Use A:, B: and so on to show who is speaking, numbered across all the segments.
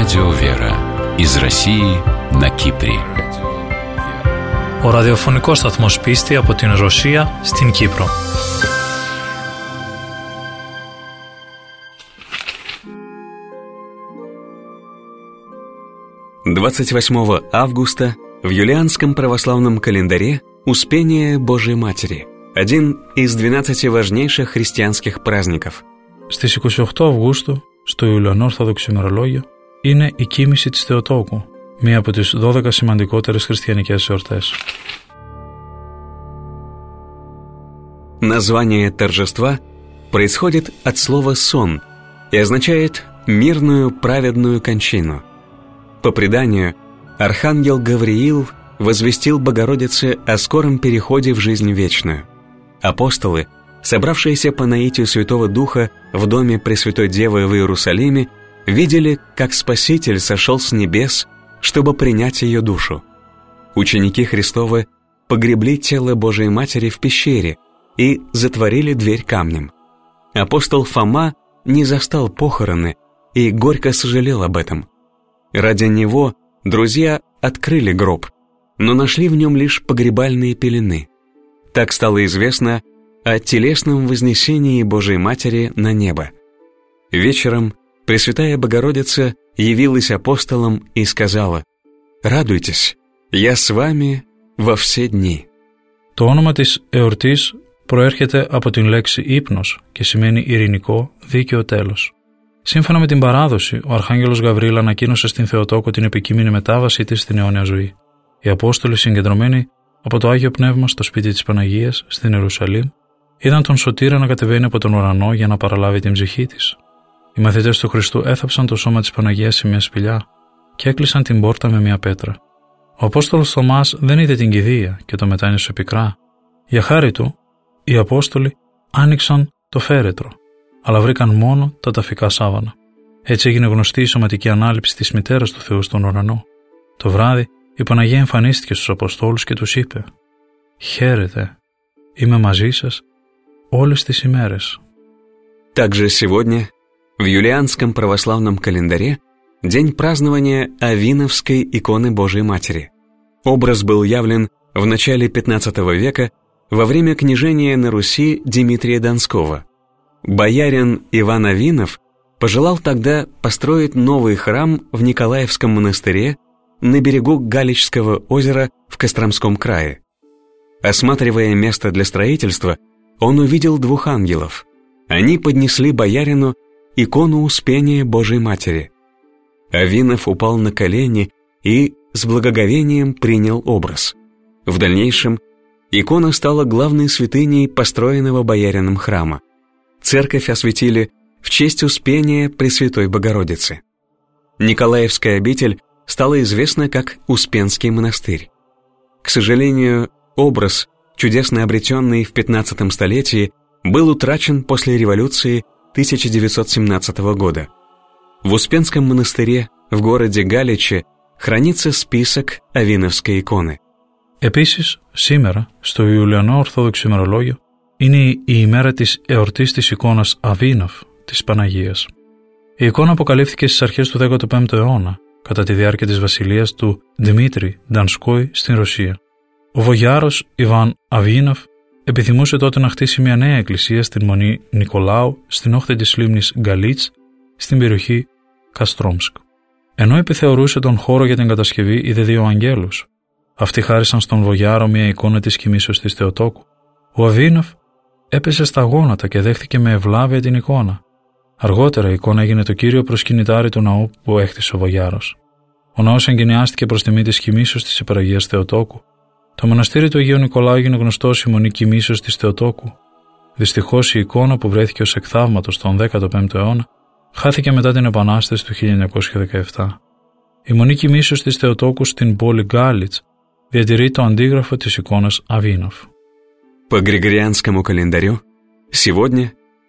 A: Радио Вера из России на Κύπρη.
B: Ο ραδιοφωνικός σταθμός Πίστη από την Ρωσία στην Κύπρο.
C: «28 августа в юлианском православном календаре Успение Божией Матери, один из 12 важнейших христианских праздников».
B: Στις 28 Αυγούστου, στο Ιουλιανόρθοδοξο ημερολόγιο, είναι η κοίμηση της Θεοτόκου, μία από τις 12 σημαντικότερες χριστιανικές εορτές.
C: Название торжества происходит от слова «сон» и означает мирную праведную кончину. По преданию, архангел Гавриил возвестил Богородице о скором переходе в жизнь вечную. Апостолы, собравшиеся по наитию Святого Духа в доме Пресвятой Девы в Иерусалиме, видели, как Спаситель сошел с небес, чтобы принять ее душу. Ученики Христовы погребли тело Божией Матери в пещере и затворили дверь камнем. Апостол Фома не застал похороны и горько сожалел об этом. Ради него друзья открыли гроб, но нашли в нем лишь погребальные пелены. Так стало известно о телесном вознесении Божией Матери на небо. Вечером Пресвятая Богородица явилась апостолам и сказала: «Радуйтесь, я с вами во все дни».
B: Το όνομα της εορτής προέρχεται από την λέξη ύπνος και σημαίνει ειρηνικό, δίκαιο τέλος. Σύμφωνα με την παράδοση, ο Αρχάγγελος Γαβριήλ ανακοίνωσε στην Θεοτόκο την επικείμενη μετάβασή της στην αιώνια ζωή. Οι Απόστολοι, συγκεντρωμένοι από το Άγιο Πνεύμα στο σπίτι της Παναγίας, στην Ιερουσαλήμ, είδαν τον Σωτήρα να κατεβαίνει από τον ουρανό για να παραλάβει την ψυχή της. Οι μαθητές του Χριστού έθαψαν το σώμα της Παναγίας σε μια σπηλιά και έκλεισαν την πόρτα με μια πέτρα. Ο Απόστολος Θωμάς δεν είδε την κηδεία και το μετάνιωσε πικρά. Για χάρη του, οι Απόστολοι άνοιξαν το φέρετρο, αλλά βρήκαν μόνο τα ταφικά σάβανα. Έτσι έγινε γνωστή η σωματική ανάληψη της μητέρας του Θεού στον ουρανό. Το βράδυ η Παναγία εμφανίστηκε στους Αποστόλους και τους είπε: «Χαίρετε, είμαι μαζί σας όλες τις ημέρες».
C: Также сегодня, в юлианском православном календаре, день празднования Авиновской иконы Божией Матери. Образ был явлен в начале XV века во время княжения на Руси Дмитрия Донского. Боярин Иван Авинов пожелал тогда построить новый храм в Николаевском монастыре на берегу Галичского озера в Костромском крае. Осматривая место для строительства, он увидел двух ангелов. Они поднесли боярину икону Успения Божией Матери. Авинов упал на колени и с благоговением принял образ. В дальнейшем икона стала главной святыней построенного боярином храма. Церковь осветили в честь Успения Пресвятой Богородицы. Николаевская обитель стала известна как Успенский монастырь. К сожалению, образ, чудесно обретенный в XV столетии, был утрачен после революции 1917 года. В Успенском монастыре в городе Галиче χранится список Авиновской иконы.
B: Επίσης, σήμερα, στο Ιουλιανό Ορθόδοξο ημερολόγιο, είναι η ημέρα της εορτής της εικόνας Αβίνοφ της Παναγίας. Η εικόνα αποκαλύφθηκε στις αρχές του 15ου αιώνα, κατά τη διάρκεια της βασιλείας του Δημήτρη Ντανσκόη στην Ρωσία. Ο βογιάρος Ιβάν Αβίνοφ επιθυμούσε τότε να χτίσει μια νέα εκκλησία στην Μονή Νικολάου στην όχθη της λίμνης Γκαλίτς στην περιοχή Καστρόμσκ. Ενώ επιθεωρούσε τον χώρο για την κατασκευή, είδε δύο αγγέλους. Αυτοί χάρισαν στον βογιάρο μια εικόνα της κοιμήσεως της Θεοτόκου. Ο Αβίνοφ έπεσε στα γόνατα και δέχτηκε με ευλάβεια την εικόνα. Αργότερα η εικόνα έγινε το κύριο προσκυνητάρι του ναού που έχτισε ο βογιάρος. Ο ναός εγκαινιάστηκε προς τιμή της κοιμήσεως της Υπεραγίας Θεοτόκου. Το μοναστήρι του Αγίου Νικολάου έγινε γνωστό ως η Μονή Κοιμήσεως της Θεοτόκου. Δυστυχώς η εικόνα που βρέθηκε ως εκθαύματος τον 15ο αιώνα χάθηκε μετά την Επανάσταση του 1917. Η Μονή Κοιμήσεως της Θεοτόκου στην πόλη Галич διατηρεί το αντίγραφο της εικόνας Αβίνοφ.
C: По Григорианскому календарю, сегодня,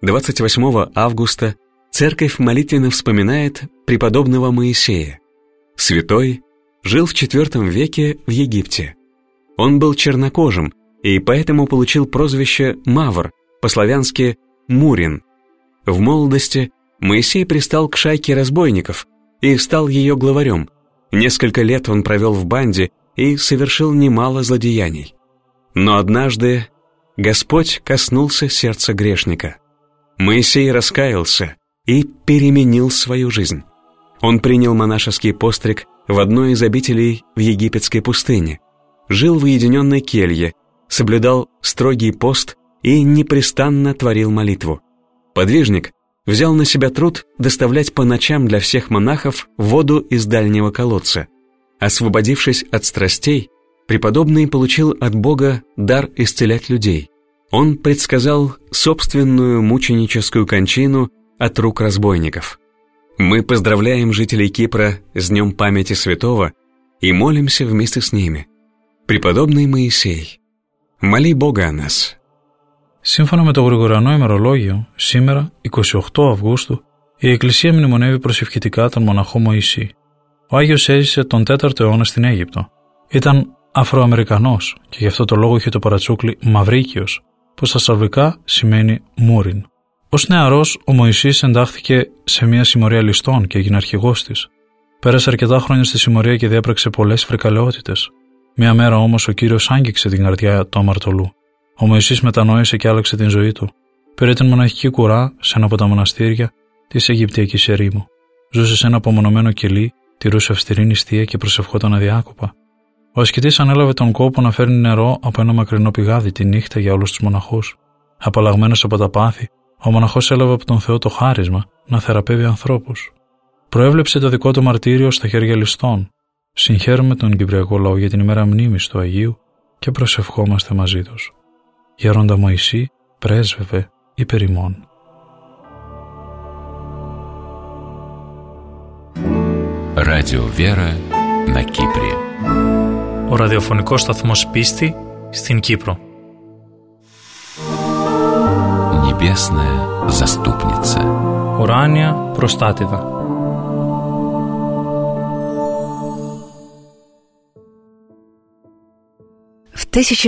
C: 28 августа, церковь молитвенно вспоминает преподобного Моисея. Святой жил в IV веке в Египте. Он был чернокожим и поэтому получил прозвище Мавр, по-славянски Мурин. В молодости Моисей пристал к шайке разбойников, и стал ее главарем. Несколько лет он провел в банде и совершил немало злодеяний. Но однажды Господь коснулся сердца грешника. Моисей раскаялся и переменил свою жизнь. Он принял монашеский постриг в одной из обителей в египетской пустыне, жил в уединенной келье, соблюдал строгий пост и непрестанно творил молитву. Подвижник взял на себя труд доставлять по ночам для всех монахов воду из дальнего колодца. Освободившись от страстей, преподобный получил от Бога дар исцелять людей. Он предсказал собственную мученическую кончину от рук разбойников. Мы поздравляем жителей Кипра с Днем памяти святого и молимся вместе с ними. Преподобный Моисей, моли Бога о нас.
B: Σύμφωνα με το Γρηγοριανό ημερολόγιο, σήμερα, 28 Αυγούστου, η Εκκλησία μνημονεύει προσευχητικά τον μοναχό Μωυσή. Ο Άγιος έζησε τον 4ο αιώνα στην Αίγυπτο. Ήταν Αφροαμερικανός και γι' αυτό το λόγο είχε το παρατσούκλι Μαυρίκιος, που στα σαρβικά σημαίνει Μούριν. Ως νεαρός, ο Μωυσής εντάχθηκε σε μια συμμορία ληστών και έγινε αρχηγός της. Πέρασε αρκετά χρόνια στη συμμορία και διέπραξε πολλές φρικαλαιότητες. Μια μέρα όμως ο Κύριος άγγιξε την καρδιά του αμαρτωλού. Ο Μωυσής μετανόησε και άλλαξε την ζωή του. Πήρε την μοναχική κουρά σε ένα από τα μοναστήρια της Αιγυπτιακής ερήμου. Ζούσε σε ένα απομονωμένο κελί, τηρούσε αυστηρή νηστεία και προσευχόταν αδιάκοπα. Ο ασκητής ανέλαβε τον κόπο να φέρνει νερό από ένα μακρινό πηγάδι τη νύχτα για όλους τους μοναχούς. Απαλλαγμένος από τα πάθη, ο μοναχός έλαβε από τον Θεό το χάρισμα να θεραπεύει ανθρώπους. Προέβλεψε το δικό του μαρτύριο στα χέρια ληστών. Συγχαίρουμε τον Κυπριακό λαό για την ημέρα μνήμης του Αγίου και προσευχόμαστε μαζί τους. Γέροντα Μωυσή, πρέσβευε υπέρ ημών.
A: Радио Вера на Κύπρη.
B: Ο ραδιοφωνικός σταθμός Πίστη στην Κύπρο.
A: Небесная заступница.
B: Ουράνια προστάτηδα.
D: В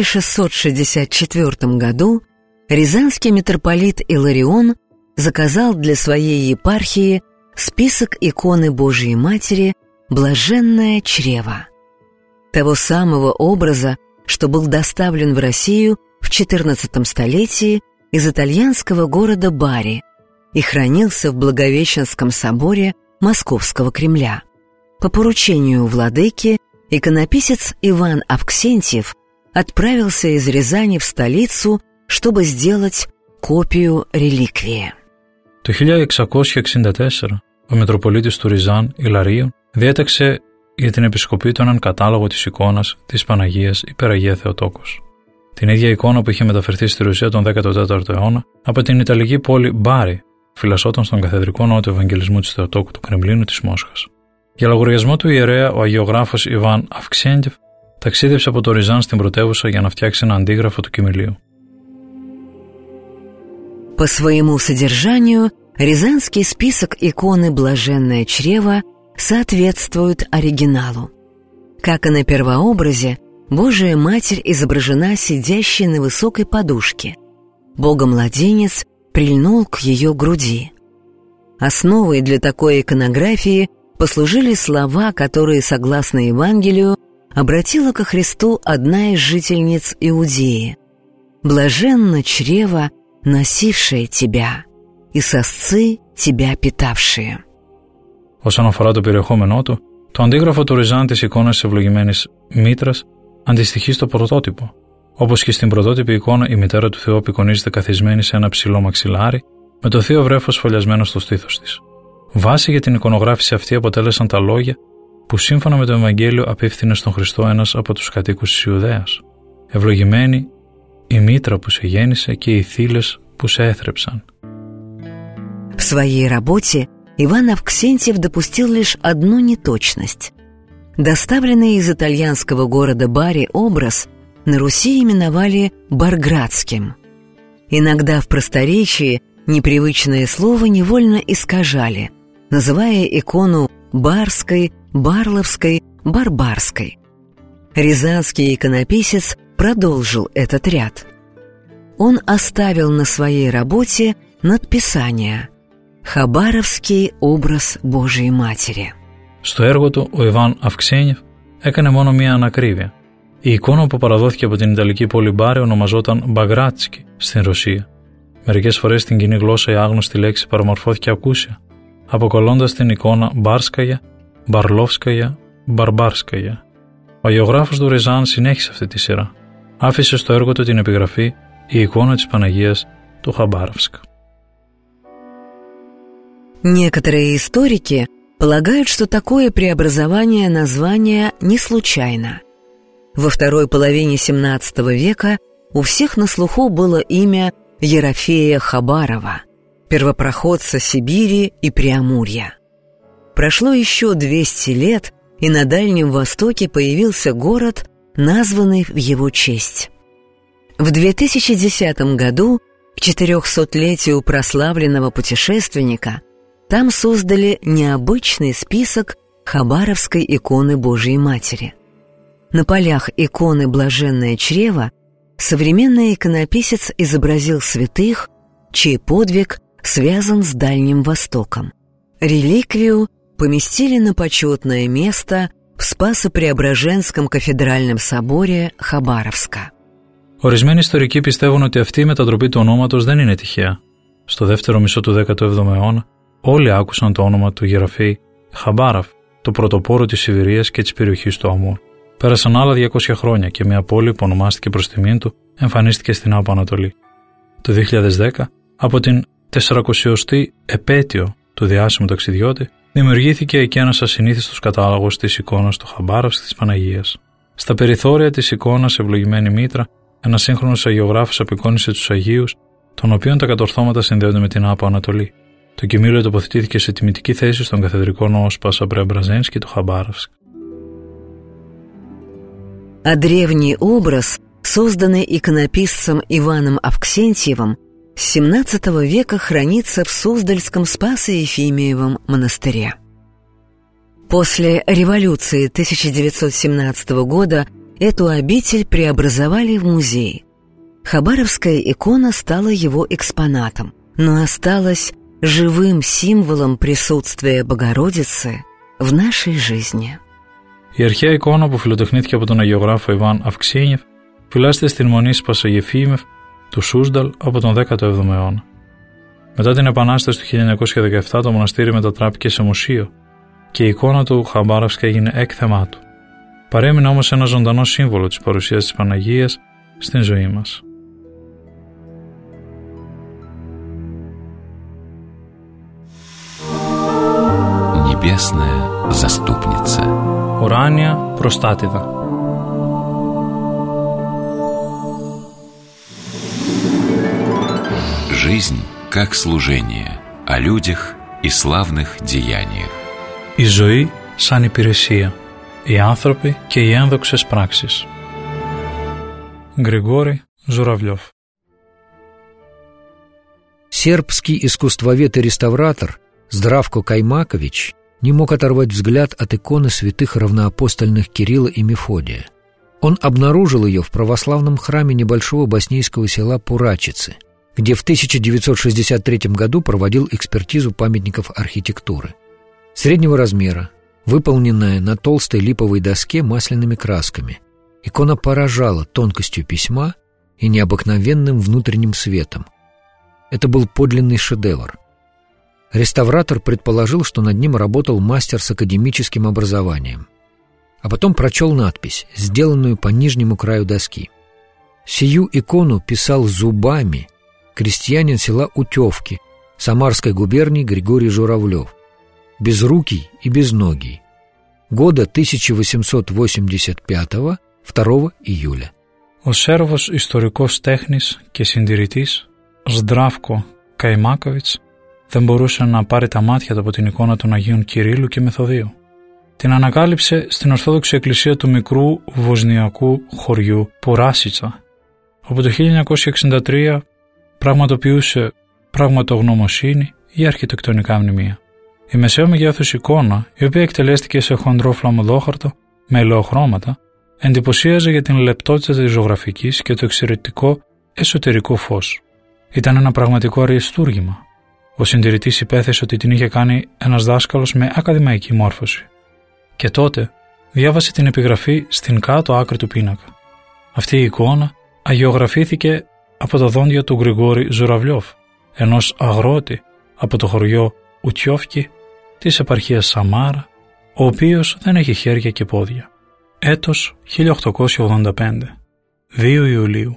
D: 1664 году рязанский митрополит Иларион заказал для своей епархии список иконы Божией Матери «Блаженное чрево», того самого образа, что был доставлен в Россию в XIV столетии из итальянского города Бари и хранился в Благовещенском соборе Московского Кремля. По поручению владыки иконописец Иван Авксентьев отправился из Рязани в столицу, чтобы сделать κόπию ρελίκβιε.
B: Το 1664, ο Μητροπολίτης του Ριζάν, Ιλαρίων, διέταξε για την επισκοπή του έναν κατάλογο της εικόνας της Παναγίας Υπεραγία Θεοτόκος. Την ίδια εικόνα που είχε μεταφερθεί στη Ρωσία τον 14ο αιώνα από την Ιταλική πόλη Μπάρι, φυλασσόταν στον καθεδρικό ναό του Ευαγγελισμού της Θεοτόκου του Κρεμλίνου της Μόσχας. Για λογαριασμό του ιερέα, ο αγιογράφος Ιβάν Αυξέντιεφ ταξίδεψε από το Ριζάν στην πρωτεύουσα για να φτιάξει ένα αντίγραφο του κημηλίου.
D: По своему содержанию рязанский список иконы «Блаженное чрево» соответствует оригиналу. Как и на первообразе, Божия Матерь изображена сидящей на высокой подушке. Богомладенец прильнул к ее груди. Основой для такой иконографии послужили слова, которые, согласно Евангелию, обратила ко Христу одна из жительниц Иудеи: «Блаженно чрево, носившее тебя, и сосцы тебя питавшие».
B: Όσον αφορά το περιεχόμενό του, το αντίγραφο του Ριζάν της εικόνας της ευλογημένης μήτρας αντιστοιχεί στο πρωτότυπο. Όπως και στην πρωτότυπη εικόνα, η μητέρα του Θεού απεικονίζεται καθισμένη σε ένα ψηλό μαξιλάρι, με το θείο βρέφος φωλιασμένο στο στήθος της. Βάση για την εικονογράφηση αυτή αποτέλεσαν τα λόγια που σύμφωνα με το Ευαγγέλιο απίφθινε στον Χριστό ένας από τους κατοίκους της Ιουδαίας: «Ευλογημένη η μήτρα που σε γέννησε και οι θύλες που σε έθρεψαν».
D: В своей работе Иван Авксентьев допустил лишь одну неточность. Доставленный из итальянского города Бари образ на Руси именовали Барградским. Иногда в просторечии непривычное слово невольно искажали, называя икону Барской, Барловской, Барбарской. Рязанский иконописец продолжил этот ряд. Он оставил на своей работе надписание «Хабаровский образ Божией Матери».
B: Στο έργο του, ο Ιβάν Αυξένιεφ έκανε μόνο μία ανακρίβεια. Η εικόνα που παραδόθηκε από την Ιταλική πόλη Μπάρι ονομαζόταν Μπαγκράτσκι στην Ρωσία. Μερικές φορές στην κοινή γλώσσα η άγνωστη λέξη παραμορφώθηκε ακούσια, αποκαλώντας την εικόνα Μπάρσκαγια, Μπαρλόφσκαγια, Μπαρμπάρσκαγια. Ο αγιογράφος του Ριζάν συνέχισε αυτή τη σειρά. Άφησε στο έργο του την επιγραφή «Η εικόνα της Παναγίας του Χαμπάровска».
D: Некоторые историки полагают, что такое преобразование названия не случайно. Во второй половине XVII века у всех на слуху было имя Ерофея Хабарова, первопроходца Сибири и Преамурья. Прошло еще 200 лет, и на Дальнем Востоке появился город, названный в его честь. В 2010 году, к 400-летию прославленного путешественника, там создали необычный список Хабаровской иконы Божией Матери. На полях иконы «Блаженное чрево» современный иконописец изобразил святых, чей подвиг связан с Дальним Востоком. Реликвию поместили на почетное место в Спасо-Преображенском кафедральном соборе Хабаровска.
B: Ορισμένοι ιστορικοί πιστεύουν ότι αυτή η μετατροπή του ονόματος δεν είναι τυχαία. Στο δεύτερο μισό του 17ου αιώνα, όλοι άκουσαν το όνομα του Γεραφή Χαμπάροφ, το πρωτοπόρο της Σιβηρίας και της περιοχής του Αμούρ. Πέρασαν άλλα 200 χρόνια και μια πόλη που ονομάστηκε προς τιμήν του εμφανίστηκε στην Άπο Ανατολή. Το 2010, από την 400η επέτειο του διάσημου ταξιδιώτη, δημιουργήθηκε και ένας ασυνήθιστος κατάλογος της εικόνας του Χαμπάροφσκ της Παναγίας. Στα περιθώρια της εικόνας ευλογημένη μήτρα, ένας σύγχρονος αγιογράφος απεικόνισε τους Αγίους, των οποίων τα κατορθώματα συνδέονται με την Άπο Ανατολή. Το κοιμήλιο τοποθετήθηκε σε τιμητική θέση στον καθεδρικό ναό Спасо-Преображенский του Хабаровск.
D: А древний образ, созданный иконописцем Иваном Авксентьевым, с XVII века хранится в Суздальском Спасо-Ефимиевом монастыре. После революции 1917 года эту обитель преобразовали в музей. Хабаровская икона стала его экспонатом, но осталась живым символом присутствия Богородицы в нашей жизни.
B: Η αρχαία εικόνα που φιλοτεχνήθηκε από τον αγιογράφο Ιβάν Αυξένιεφ φυλάσσεται στην μονή Σπασογεφίμεφ του Σούσδαλ από τον 17ο αιώνα. Μετά την Επανάσταση του 1917 το μοναστήρι μετατράπηκε σε μουσείο και η εικόνα του Χαμπάrovsk έγινε έκθεμά του. Παρέμεινε όμως ένα ζωντανό σύμβολο της παρουσίας της Παναγίας στην ζωή μας.
A: Небесная заступница.
B: Ουράνια προστάτηδα.
A: Жизнь как служение, о людях и славных деяниях.
B: Η ζωή σαν υπηρεσία, οι άνθρωποι και οι ένδοξες πράξεις. Григорий Журавлев.
E: Сербский искусствовед и реставратор Здравко Каймакович не мог оторвать взгляд от иконы святых равноапостольных Кирилла и Мефодия. Он обнаружил ее в православном храме небольшого боснийского села Пурачицы, где в 1963 году проводил экспертизу памятников архитектуры. Среднего размера, выполненная на толстой липовой доске масляными красками, икона поражала тонкостью письма и необыкновенным внутренним светом. Это был подлинный шедевр. Реставратор предположил, что над ним работал мастер с академическим образованием. А потом прочел надпись, сделанную по нижнему краю доски. Сию икону писал зубами крестьянин села Утевки Самарской губернии Григорий Журавлев, безрукий и безногий, года 1885, 2 июля.
B: Ο Σέρβος ιστορικός τέχνης και συντηρητής Σντράφκο Καϊμάκοβιτς δεν μπορούσε να πάρει τα μάτια του από την εικόνα των Αγίων Κυρίλλου και Μεθοδίου. Την ανακάλυψε στην Ορθόδοξη Εκκλησία του μικρού βοσνιακού χωριού Πουράσιτσα, όπου το 1963 πραγματοποιούσε πραγματογνωμοσύνη ή αρχιτεκτονικά μνημεία. Η μεσαίου μεγέθους εικόνα, η οποία εκτελέστηκε σε χοντρό φλαμοδόχαρτο με ελαιοχρώματα, εντυπωσίαζε για την λεπτότητα της ζωγραφικής και το εξαιρετικό εσωτερικό φως. Ήταν ένα πραγματικό αριστούργημα. Ο συντηρητής υπέθεσε ότι την είχε κάνει ένας δάσκαλος με ακαδημαϊκή μόρφωση. Και τότε διάβασε την επιγραφή στην κάτω άκρη του πίνακα. Αυτή η εικόνα αγιογραφήθηκε από τα δόντια του Γρηγόρη Ζουραβλιόφ, ενός αγρότη από το χωριό Ουτιόφκι της επαρχίας Σαμάρα, ο οποίος δεν έχει χέρια και πόδια. Έτος 1885, 2 Ιουλίου.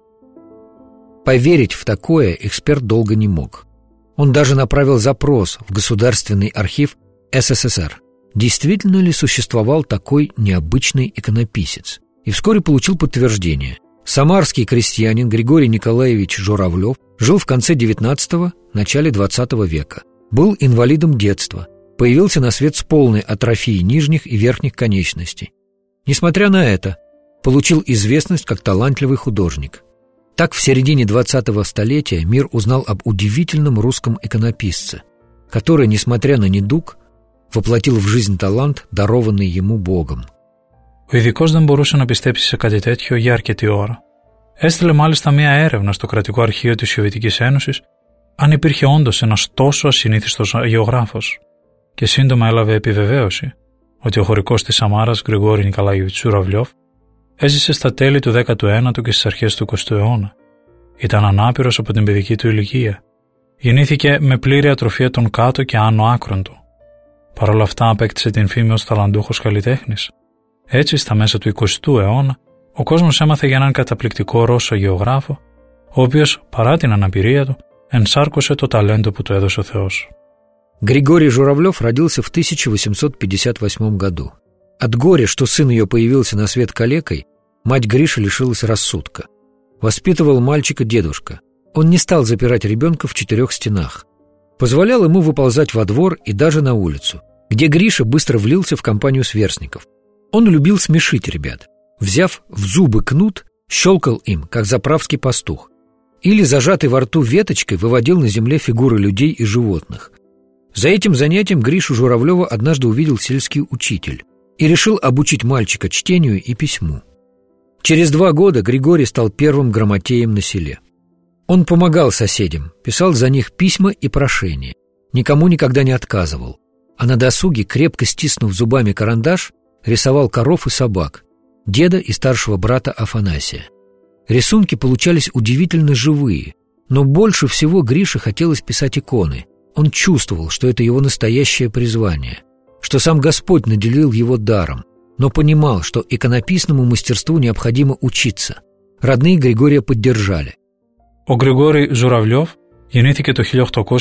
E: Поверить в такое эксперт долго не мог. Он даже направил запрос в Государственный архив СССР, действительно ли существовал такой необычный иконописец, и вскоре получил подтверждение. Самарский крестьянин Григорий Николаевич Журавлев жил в конце XIX – начале XX века, был инвалидом детства, появился на свет с полной атрофией нижних и верхних конечностей. Несмотря на это, получил известность как талантливый художник. Так в середине 20-го столетия мир узнал об удивительном русском иконописце, который, несмотря на недуг, воплотил в жизнь талант, дарованный ему Богом.
B: Ο ειδικός δεν μπορούσε να πιστέψει σε κάτι τέτοιο για αρκετή ώρα. Έστειλε μάλιστα μία έρευνα στο Κρατικό Αρχείο της Σοβιετικής Ένωσης αν υπήρχε όντως ένας τόσο ασυνήθιστος αγιογράφος, και σύντομα έλαβε επιβεβαίωση ότι ο χωρικός της Σαμάρας Γρηγόρη Νικολάιεβιτς Ζουραβλιόφ έζησε στα τέλη του 19ου και στις αρχές του 20ου αιώνα. Ήταν ανάπηρος από την παιδική του ηλικία. Γεννήθηκε με πλήρη ατροφία των κάτω και άνω άκρων του. Παρ' όλα αυτά απέκτησε την φήμη ως ταλαντούχος καλλιτέχνης. Έτσι, στα μέσα του 20ου αιώνα, ο κόσμος έμαθε για έναν καταπληκτικό Ρώσο γεωγράφο, ο οποίος, παρά την αναπηρία του, ενσάρκωσε το ταλέντο που του έδωσε ο Θεός.
E: Григорий Журавлев родился в 1858 году. От горя, что сын ее появился на свет калекой, мать Гриши лишилась рассудка. Воспитывал мальчика дедушка. Он не стал запирать ребенка в 4 стенах. Позволял ему выползать во двор и даже на улицу, где Гриша быстро влился в компанию сверстников. Он любил смешить ребят. Взяв в зубы кнут, щелкал им, как заправский пастух. Или, зажатый во рту веточкой, выводил на земле фигуры людей и животных. За этим занятием Гришу Журавлева однажды увидел сельский учитель и решил обучить мальчика чтению и письму. Через 2 года Григорий стал первым грамотеем на селе. Он помогал соседям, писал за них письма и прошения, никому никогда не отказывал, а на досуге, крепко стиснув зубами карандаш, рисовал коров и собак, деда и старшего брата Афанасия. Рисунки получались удивительно живые, но больше всего Грише хотелось писать иконы. Он чувствовал, что это его настоящее призвание, что сам Господь наделил его даром, но понимал, что иконописному мастерству необходимо учиться. Родные Григория поддержали.
B: Ο Γρηγόρη Ζουραβλιόφ γεννήθηκε το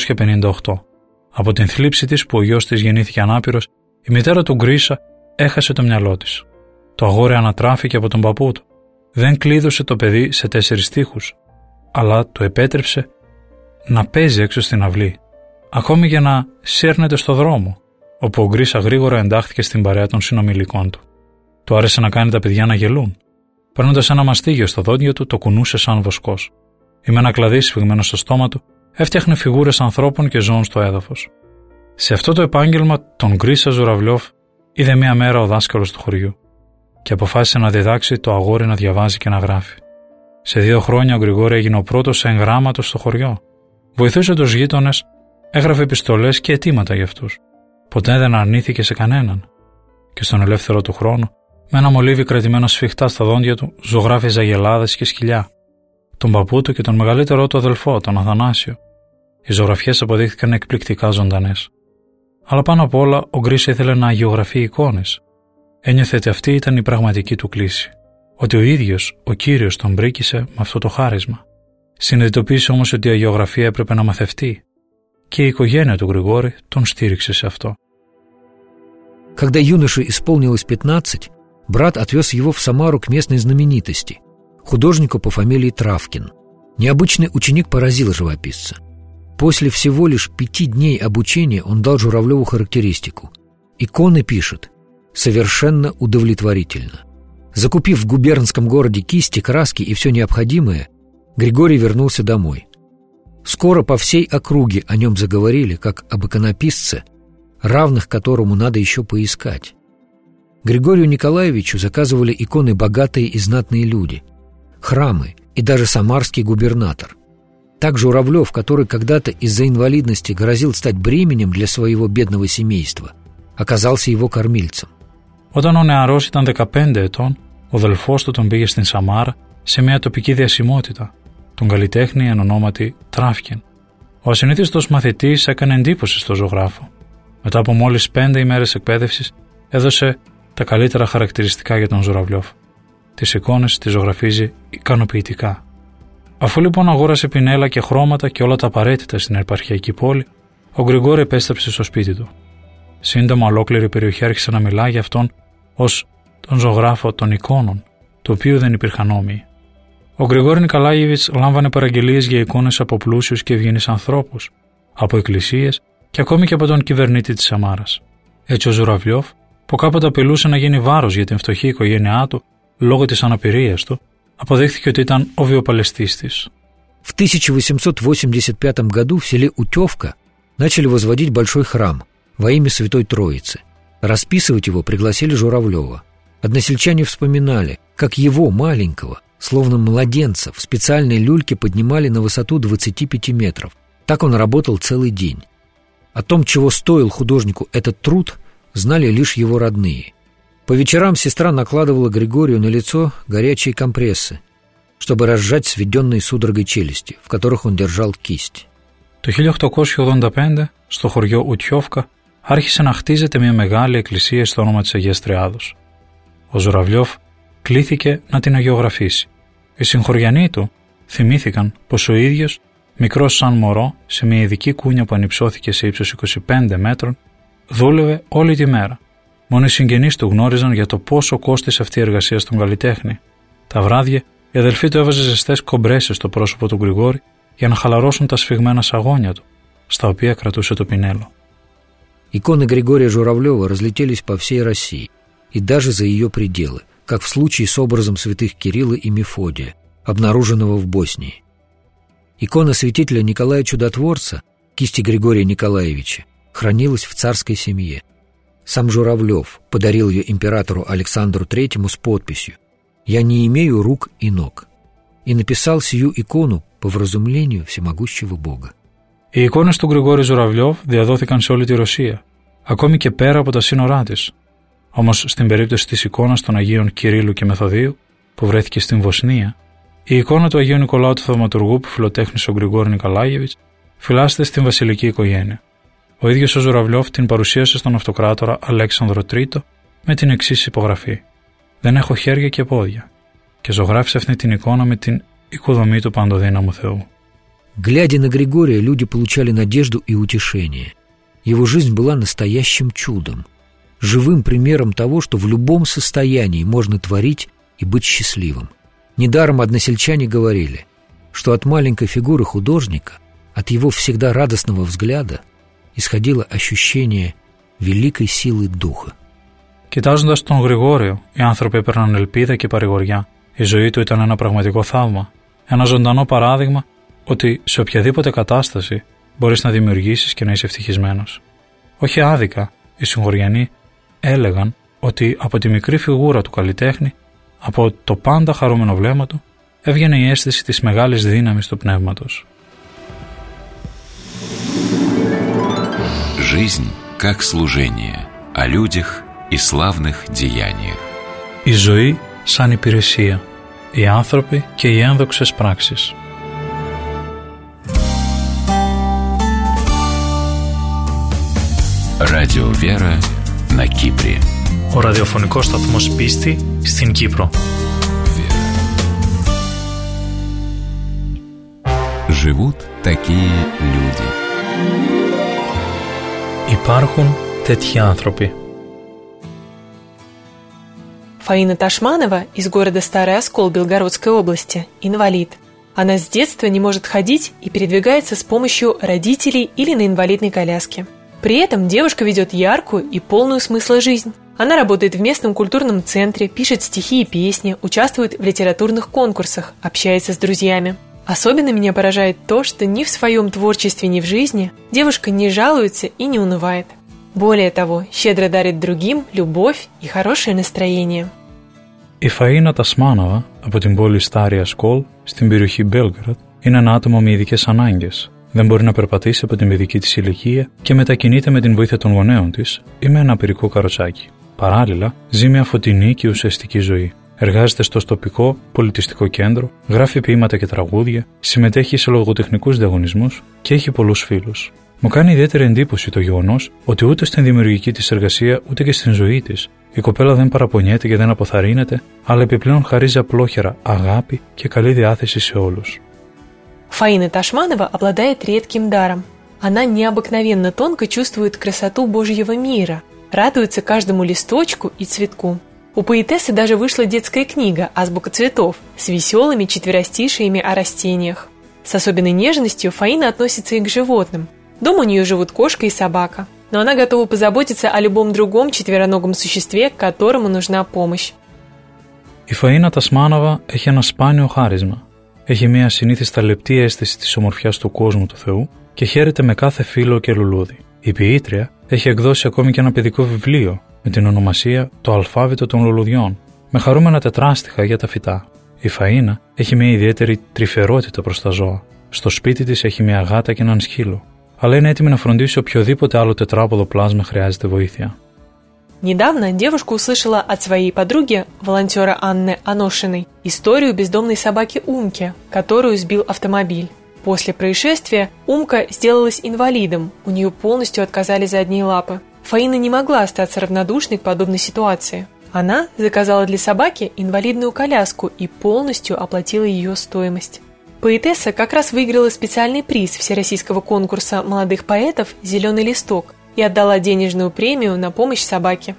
B: 1858. Από την θλίψη της που ο γιος της γεννήθηκε ανάπηρος, η μητέρα του Γκρίσα έχασε το μυαλό της. Το αγόρι ανατράφηκε από τον παππού του. Δεν κλείδωσε το παιδί σε 4 τοίχους, αλλά του επέτρεψε να παίζει έξω στην αυλή, ακόμη και να σέρνεται στο δρόμο, όπου ο Γκρίσα γρήγορα εντάχθηκε στην παρέα των συνομιλικών του. Του άρεσε να κάνει τα παιδιά να γελούν. Παίρνοντας ένα μαστίγιο στο δόντιο του, το κουνούσε σαν βοσκός. Ή με ένα κλαδί σφιγμένο στο στόμα του, έφτιαχνε φιγούρες ανθρώπων και ζώων στο έδαφος. Σε αυτό το επάγγελμα, τον Γκρίσα Ζουραβλιόφ είδε μία μέρα ο δάσκαλος του χωριού και αποφάσισε να διδάξει το αγόρι να διαβάζει και να γράφει. Σε 2 χρόνια ο Γρηγόρη έγινε ο πρώτος εγγράμματος στο χωριό. Βοηθούσε τους γείτονες, έγραφε επιστολές και αιτήματα για αυτούς. Ποτέ δεν αρνήθηκε σε κανέναν. Και στον ελεύθερο του χρόνο, με ένα μολύβι κρατημένο σφιχτά στα δόντια του, ζωγράφιζε αγελάδες και σκυλιά, τον παππού του και τον μεγαλύτερό του αδελφό, τον Αθανάσιο. Οι ζωγραφιές αποδείχθηκαν εκπληκτικά ζωντανές. Αλλά πάνω απ' όλα, ο Γκρίσα ήθελε να αγιογραφεί εικόνες. Ένιωθε ότι αυτή ήταν η πραγματική του κλίση. Ότι ο ίδιος, ο Κύριος, τον πρίκησε με αυτό το χάρισμα. Συνειδητοποίησε όμως ότι η αγιογραφία έπρεπε να μαθευτεί. Και η οικογένεια του Γρηγόρη τον στήριξε σε αυτό.
E: Когда юноше исполнилось 15, брат отвез его в Самару к местной знаменитости, художнику по фамилии Травкин. Необычный ученик поразил живописца. После всего лишь 5 дней обучения он дал Журавлеву характеристику. Иконы, пишет, совершенно удовлетворительно. Закупив в губернском городе кисти, краски и все необходимое, Григорий вернулся домой. Скоро по всей округе о нем заговорили, как об иконописце, равных которому надо еще поискать. Григорию Николаевичу заказывали иконы богатые и знатные люди, храмы и даже самарский губернатор. Так Журавлев, который когда-то из-за инвалидности грозил стать бременем для своего бедного семейства, оказался его кормильцем.
B: Όταν ο νεαρός ήταν 15 ετών, ο αδελφός του τον πήγε στην Σαμάρα σε μια τοπική διασημότητα, τον καλλιτέχνη εν ονόματι Τράφκεν. Ο ασυνήθιστος μαθητής έκανε εντύπωση στο ζωγράφο. Μετά από μόλις 5 ημέρες εκπαίδευσης, έδωσε τα καλύτερα χαρακτηριστικά για τον Ζουραβλιόφ. Τις εικόνες τις ζωγραφίζει ικανοποιητικά. Αφού λοιπόν αγόρασε πινέλα και χρώματα και όλα τα απαραίτητα στην επαρχιακή πόλη, ο Γκριγόρη επέστρεψε στο σπίτι του. Σύντομα, ολόκληρη η περιοχή άρχισε να μιλά για αυτόν ως τον ζωγράφο των εικόνων, του οποίου δεν υπήρχαν όμοιοι. Ο Γκριγόρη Νικολάιεβιτς λάμβανε παραγγελίες για εικόνες από πλούσιους και ευγενείς ανθρώπους, από εκκλησίες και ακόμη και από τον κυβερνήτη της Σαμάρας. Έτσι, ο Ζουραβλιόφ, που κάποτε απειλούσε να γίνει βάρος για την φτωχή οικογένειά του λόγω της αναπηρίας του, αποδείχθηκε ότι ήταν ο βιοπαλαιστής της.
E: В 1885 году в селе Утевка начали возводить большой храм во имя Святой Троицы. Расписывать его пригласили Журавлева. Односельчане вспоминали, как его, маленького, словно младенца, в специальной люльке поднимали на высоту 25 метров. Так он работал целый день. О том, чего стоил художнику этот труд, знали лишь его родные. По вечерам сестра накладывала Григорию на лицо горячие компрессы, чтобы разжать сведенные судорогой челюсти, в которых он держал кисть.
B: Το 1885, στο χωριό Ουτιόφκα, άρχισε να χτίζεται μια μεγάλη εκκλησία στο όνομα της Αγίας Τριάδος. Ο Ζουραβλιόφ κλήθηκε να την αγιογραφήσει. Οι συγχωριανοί του θυμήθηκαν πως ο ίδιος, μικρός σαν μωρό, σε μια ειδική κούνια που ανυψώθηκε σε ύψος 25 μέτρων, δούλευε όλη τη μέρα. Μόνο οι συγγενείς του γνώριζαν για το πόσο κόστισε αυτή η εργασία στον καλλιτέχνη. Τα βράδια, η αδελφή του έβαζε ζεστές κομπρέσες στο πρόσωπο του Γκριγόρη για να χαλαρώσουν τα σφιγμένα σαγόνια του, στα οποία κρατούσε το πινέλο.
E: Иконы Григория Журавлева разлетелись по всей России и даже за ее пределы, как в случае с образом святых Кирилла и Мефодия, обнаруженного в Боснии. Икона святителя Николая Чудотворца, кисти Григория Николаевича, хранилась в царской семье. Сам Журавлев подарил ее императору Александру III с подписью «Я не имею рук и ног» и написал сию икону по вразумлению всемогущего Бога.
B: Οι εικόνες του Γκριγόρη Ζουραβλιόφ διαδόθηκαν σε όλη τη Ρωσία, ακόμη και πέρα από τα σύνορά της. Όμως, στην περίπτωση της εικόνας των Αγίων Κυρίλλου και Μεθοδίου, που βρέθηκε στην Βοσνία, η εικόνα του Αγίου Νικολάου του Θαυματουργού που φιλοτέχνησε ο Γκριγόρη Νικολάιεβιτς φυλάσσεται στην βασιλική οικογένεια. Ο ίδιος ο Ζουραβλιόφ την παρουσίασε στον αυτοκράτορα Αλέξανδρο III με την εξής υπογραφή: «Δεν έχω χέρια και πόδια», και ζωγράφισε αυτή την εικόνα με την οικοδομή του παντοδύναμου Θεού.
E: Глядя на Григория, люди получали надежду и утешение. Его жизнь была настоящим чудом, живым примером того, что в любом состоянии можно творить и быть счастливым. Недаром односельчане говорили, что от маленькой фигуры художника, от его всегда радостного взгляда, исходило ощущение великой силы духа.
B: Κοιτάζοντας τον Γρηγόριο, οι άνθρωποι έπαιρναν ελπίδα και παρηγοριά. Η ζωή του ήταν ένα πραγματικό θαύμα, ένα ζωντανό παράδειγμα ότι σε οποιαδήποτε κατάσταση μπορείς να δημιουργήσεις και να είσαι ευτυχισμένος. Όχι άδικα, οι συγχωριανοί έλεγαν ότι από τη μικρή φιγούρα του καλλιτέχνη, από το πάντα χαρούμενο βλέμμα του, έβγαινε η αίσθηση της μεγάλης δύναμης του πνεύματος.
A: Жизнь как служение, о людях и славных деяниях.
B: Η ζωή σαν υπηρεσία, οι άνθρωποι και οι ένδοξες πράξεις.
A: Радио Вера на Кипре.
B: Ο ραδιοφωνικός σταθμός Πίστη στην Κύπρο.
A: Живут такие люди.
B: Υπάρχουν τέτοιοι άνθρωποι.
F: Фаина Ташманова из города Старый Оскол Белгородской области, инвалид. Она с детства не может ходить и передвигается с помощью родителей или на инвалидной коляске. При этом девушка ведет яркую и полную смысла жизнь. Она работает в местном культурном центре, пишет стихи и песни, участвует в литературных конкурсах, общается с друзьями. Особенно меня поражает то, что ни в своем творчестве, ни в жизни девушка не жалуется и не унывает. Более того, щедро дарит другим любовь и хорошее настроение.
B: Η Φαΐνα Τασμάνοβα από την πόλη Στάρι Ασκόλ στην περιοχή Μπέλγκραντ είναι ένα άτομο με ειδικές ανάγκες. Δεν μπορεί να περπατήσει από την παιδική της ηλικία και μετακινείται με την βοήθεια των γονέων της ή με ένα πυρικό καροτσάκι. Παράλληλα, ζει μια φωτεινή και ουσιαστική ζωή. Εργάζεται στο τοπικό πολιτιστικό κέντρο, γράφει ποίηματα και τραγούδια, συμμετέχει σε λογοτεχνικούς διαγωνισμούς και έχει πολλούς φίλους. Μου κάνει ιδιαίτερη εντύπωση το γεγονός ότι ούτε στην δημιουργική της εργασία ούτε και στην ζωή της η κοπέλα δεν παραπονιέται και δεν αποθαρρύνεται, αλλά επιπλέον χαρίζει απλόχερα αγάπη και καλή διάθεση σε όλους.
F: Фаина Ташманова обладает редким даром. Она необыкновенно тонко чувствует красоту Божьего мира, радуется каждому листочку и цветку. У поэтессы даже вышла детская книга «Азбука цветов» с веселыми четверостишиями о растениях. С особенной нежностью Фаина относится и к животным. Дома у нее живут кошка и собака, но она готова позаботиться о любом другом четвероногом существе, которому нужна помощь.
B: Η Φαΐνα Τασμάνοβα έχει ένα σπάνιο χάρισμα. Έχει μια συνήθιστα λεπτή αίσθηση της ομορφιάς του κόσμου του Θεού και χαίρεται με κάθε φύλλο και λουλούδι. Η ποιήτρια έχει εκδώσει ακόμη και ένα παιδικό βιβλίο με την ονομασία «Το αλφάβητο των λουλουδιών», με χαρούμενα τετράστιχα για τα φυτά. Η Φαΐνα έχει μια ιδιαίτερη τρυφερότητα προς τα ζώα. Στο σπίτι της έχει μια γάτα και έναν σκύλο, αλλά είναι έτοιμη να φροντίσει οποιοδήποτε άλλο τετράποδο πλάσμα χρειάζεται βοήθεια.
F: Недавно девушка услышала от своей подруги, волонтера Анны Аношиной, историю бездомной собаки Умки, которую сбил автомобиль. После происшествия Умка сделалась инвалидом, у нее полностью отказали задние лапы. Фаина не могла остаться равнодушной к подобной ситуации. Она заказала для собаки инвалидную коляску и полностью оплатила ее стоимость. Поэтесса как раз выиграла специальный приз всероссийского конкурса молодых поэтов «Зеленый листок» и отдала денежную премию на помощь собаке.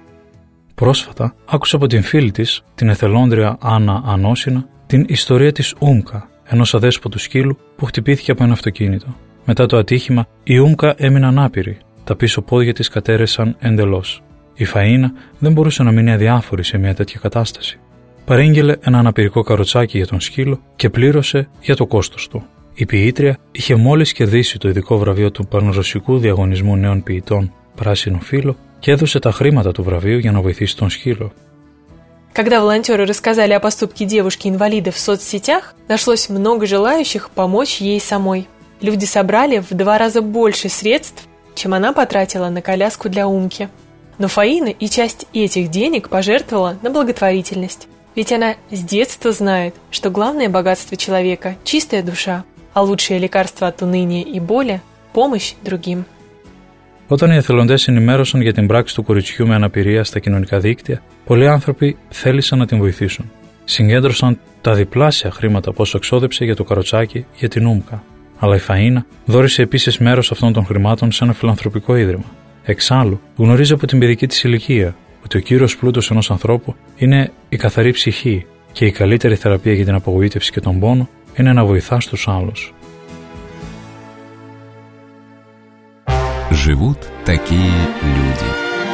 B: Πρόσφατα άκουσα από την φίλη της, την εθελόντρια Άννα Ανώσινα, την ιστορία της Ούμκα, ενός αδέσποτου σκύλου που χτυπήθηκε από ένα αυτοκίνητο. Μετά το ατύχημα, η Ούμκα έμεινε ανάπηρη. Τα πίσω πόδια της κατέρρευσαν εντελώς. Η Φαΐνα δεν μπορούσε να μείνει αδιάφορη σε μια τέτοια κατάσταση. Παρήγγειλε ένα αναπηρικό καροτσάκι για τον σκύλο και πλήρωσε για το κόστος του. Η ποιήτρια είχε μόλις κερδίσει το ειδικό βραβείο του Πανρωσικού Διαγωνισμού Νέων Ποιητών Πράσινο Φύλλο και έδωσε τα χρήματα του βραβείου για να βοηθήσει τον σκύλο.
F: Когда волонтеры рассказали о поступке девушки-инвалида в соцсетях, нашлось много желающих помочь ей самой. Люди собрали в 2 раза больше средств, чем она потратила на коляску для Умки. Но Фаина и часть этих денег пожертвовала на благотворительность. Ведь она с детства знает, что главное богатство человека – чистая душа, а лучшее лекарство от уныния и боли – помощь другим.
B: Όταν οι εθελοντές ενημέρωσαν για την πράξη του κοριτσιού με αναπηρία στα κοινωνικά δίκτυα, πολλοί άνθρωποι θέλησαν να την βοηθήσουν. Συγκέντρωσαν τα διπλάσια χρήματα που όσο εξόδεψε για το καροτσάκι για την Ούμκα. Αλλά η Φαΐνα δώρισε επίσης μέρος αυτών των χρημάτων σε ένα φιλανθρωπικό ίδρυμα. Εξάλλου, γνωρίζει από την παιδική της ηλικία ότι ο κύριος πλούτος ενός ανθρώπου είναι η καθαρή ψυχή και η καλύτερη θεραπεία για την απογοήτευση και τον πόνο είναι να βοηθάς τους άλλους.
A: Живут такие люди.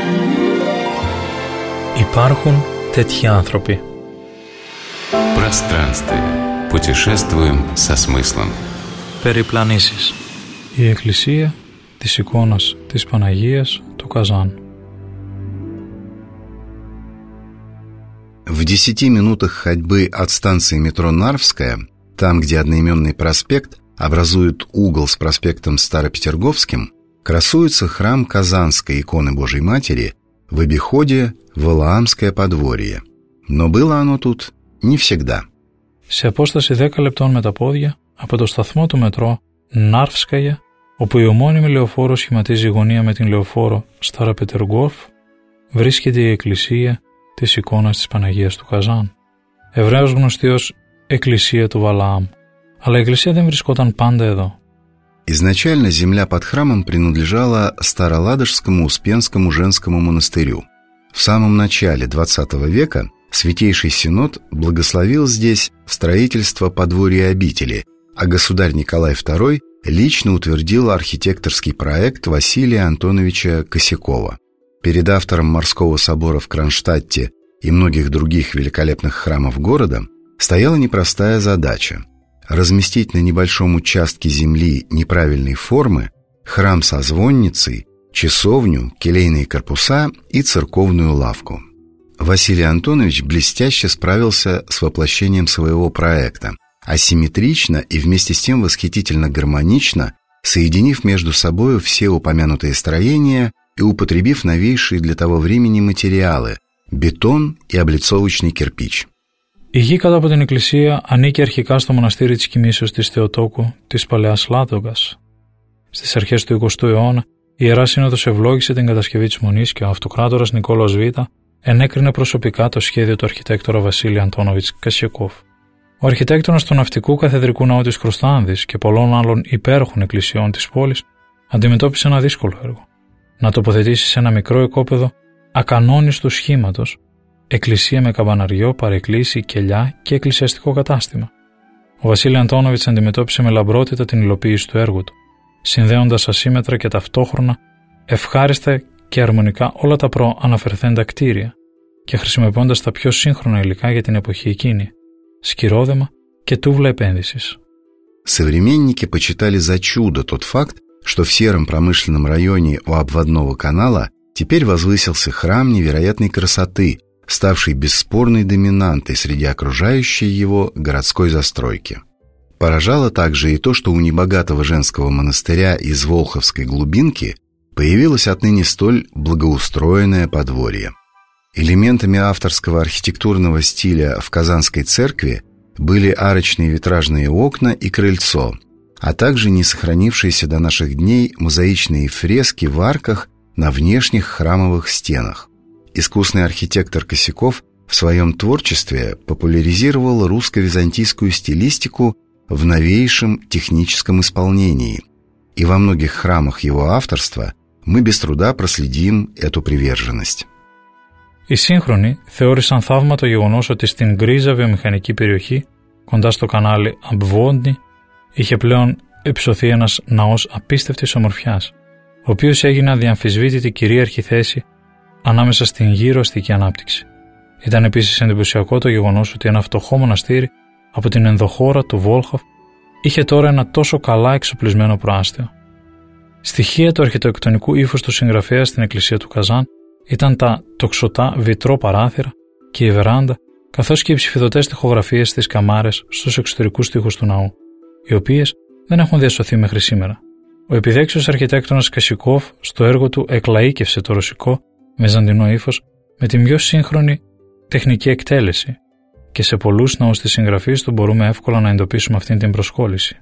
B: Υπάρχουν τέτοιοι άνθρωποι.
A: Пространствие. Путешествуем со смыслом.
B: Περιπλανήσεις. Η Εκκλησία της εικόνας της Παναγίας του Καζάν.
G: В 10 минутах ходьбы от станции метро Нарвская, там, где одноименный проспект образует угол с проспектом Старопетерговским, красуется храм Казанской иконы Божией Матери в обиходе Валаамское подворье. Но было оно тут не всегда.
B: Σε απόσταση 10 λεπτών με τα πόδια από το σταθμό του μετρό Νάρβσκαγια, όπου η ομώνυμη λεωφόρο σχηματίζει γωνία με την λεωφόρο Σταραπετεργόφ, βρίσκεται η εκκλησία της εικόνας της Παναγίας του Καζάν, ευρέως γνωστή ως Εκκλησία του Βαλαάμ. Αλλά η εκκλησία δεν βρισκόταν πάντα εδώ.
G: Изначально земля под храмом принадлежала Староладожскому Успенскому женскому монастырю. В самом начале XX века Святейший Синод благословил здесь строительство подворья обители, а государь Николай II лично утвердил архитекторский проект Василия Антоновича Косякова. Перед автором Морского собора в Кронштадте и многих других великолепных храмов города стояла непростая задача – разместить на небольшом участке земли неправильной формы храм со звонницей, часовню, келейные корпуса и церковную лавку. Василий Антонович блестяще справился с воплощением своего проекта, асимметрично и вместе с тем восхитительно гармонично, соединив между собой все упомянутые строения и употребив новейшие для того времени материалы – бетон и облицовочный кирпич.
B: Η γη κάτω από την εκκλησία ανήκε αρχικά στο μοναστήρι της Κοιμήσεως της Θεοτόκου της Παλαιάς Λάδογας. Στις αρχές του 20ου αιώνα, η Ιερά Σύνοδος ευλόγησε την κατασκευή της μονής και ο αυτοκράτορας Νικόλαος Β ενέκρινε προσωπικά το σχέδιο του αρχιτέκτορα Βασίλη Αντώνοβιτς Κασιακόφ. Ο αρχιτέκτονας του ναυτικού καθεδρικού ναού της Κροστάνδης και πολλών άλλων υπέροχων εκκλησιών της πόλης αντιμετώπισε ένα δύσκολο έργο. Να τοποθετήσει σε ένα μικρό οικόπεδο ακανόνιστου σχήματος εκκλησία με καμπαναριό, παρεκκλήσι, κελιά και εκκλησιαστικό κατάστημα. Ο Βασίλη Αντώνοβιτς αντιμετώπισε με λαμπρότητα την υλοποίηση του έργου του, συνδέοντας ασύμετρα και ταυτόχρονα ευχάριστα και αρμονικά όλα τα προαναφερθέντα κτίρια και χρησιμοποιώντας τα πιο σύγχρονα υλικά για την εποχή εκείνη, σκυρόδεμα και τούβλα επένδυσης.
G: Современники почитали за чудо тот факт, что в сером промышленном районе у обводного канала теперь возвысился храм невероятной красоты, ставший бесспорной доминантой среди окружающей его городской застройки. Поражало также и то, что у небогатого женского монастыря из Волховской глубинки появилось отныне столь благоустроенное подворье. Элементами авторского архитектурного стиля в Казанской церкви были арочные витражные окна и крыльцо, а также не сохранившиеся до наших дней мозаичные фрески в арках на внешних храмовых стенах. Искусный архитектор Косяков в своем творчестве популяризировал русско-византийскую стилистику в новейшем техническом исполнении, и во многих храмах его авторства мы без труда проследим эту приверженность.
B: Οι σύγχρονοι θεώρησαν θαύμα το γεγονός ότι στην γκρίζα βιομηχανική περιοχή, κοντά στο κανάλι Αμπβόντνη, είχε πλέον υψωθεί ένας ναός απίστευτης ομορφιάς, ο οποίος έγινε αδιαμφισβήτητη κυρίαρχη θέση ανάμεσα στην γύρω αστική ανάπτυξη. Ήταν επίσης εντυπωσιακό το γεγονός ότι ένα φτωχό μοναστήρι από την ενδοχώρα του Βόλχοφ είχε τώρα ένα τόσο καλά εξοπλισμένο προάστιο. Στοιχεία του αρχιτεκτονικού ύφους του συγγραφέα στην εκκλησία του Καζάν ήταν τα τοξωτά βιτρό παράθυρα και η βεράντα, καθώς και οι ψηφιδωτές τοιχογραφίες στις καμάρες στους εξωτερικούς τοίχους του ναού, οι οποίες δεν έχουν διασωθεί μέχρι σήμερα. Ο επιδέξιος αρχιτέκτονας Κασιακόφ στο έργο του εκλαΐκευσε το ρωσικό μεζαντινό ύφος με την πιο σύγχρονη τεχνική εκτέλεση και σε πολλούς ναούς της συγγραφής του μπορούμε εύκολα να εντοπίσουμε αυτήν την προσκόλληση.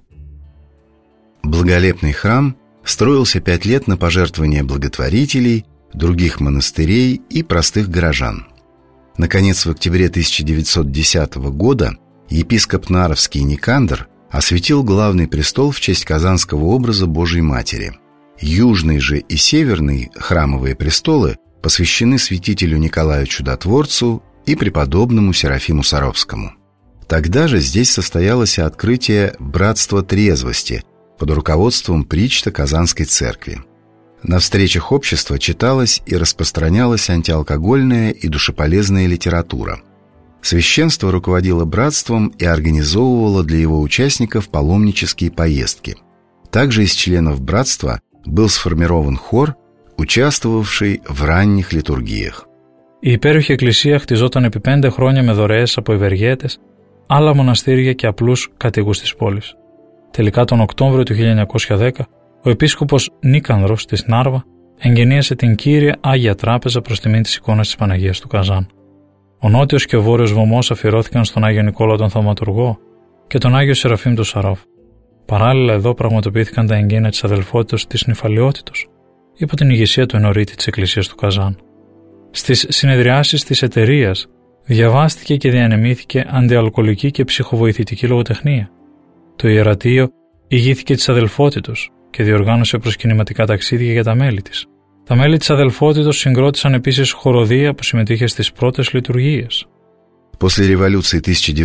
G: Благолепный храм строился 5 лет на пожертвования благотворителей, других монастырей и простых горожан. Наконец, в октябре 1910 года епископ Наровский Никандр осветил главный престол в честь казанского образа Божией Матери. Южный же и северный храмовые престолы посвящены святителю Николаю Чудотворцу и преподобному Серафиму Саровскому. Тогда же здесь состоялось открытие Братства Трезвости под руководством причта Казанской церкви. На встречах общества читалась и распространялась антиалкогольная и душеполезная литература. Священство руководило братством и организовывало для его участников паломнические поездки. Также из членов братства был сформирован хор, участвовавший в ранних литургиях.
B: Η υπέροχη εκκλησία χτιζόταν επί 5 χρόνια με δωρεές από ευεργέτες, άλλα μοναστήρια και απλούς κατοίκους της πόλης. Τελικά τον Οκτώβριο του 1910, ο επίσκοπος Νίκανδρος της Νάρβα εγγενίασε την κύρια Άγια Τράπεζα προς τιμήν της εικόνας της Παναγίας του Καζάν. Ο νότιος και ο βόρειος βωμός αφιερώθηκαν στον Άγιο Νικόλαο τον Θαυματουργό και τον Άγιο Σεραφείμ του Σαρόφ. Παράλληλα εδώ πραγματοποιήθηκαν τα εγγένεια της αδελφότητος της Νυφαλιότητος, υπό την ηγεσία του ενωρίτη της Εκκλησίας του Καζάν. Στις συνεδριάσεις της εταιρείας διαβάστηκε και διανεμήθηκε αντιαλκοολική και ψυχοβοηθητική λογοτεχνία. Το ιερατείο ηγήθηκε της αδελφότητος και διοργάνωσε προσκυνηματικά ταξίδια για τα μέλη της. Τα μέλη της αδελφότητος συγκρότησαν επίσης χοροδία που συμμετείχε στις πρώτες λειτουργίες.
G: После революции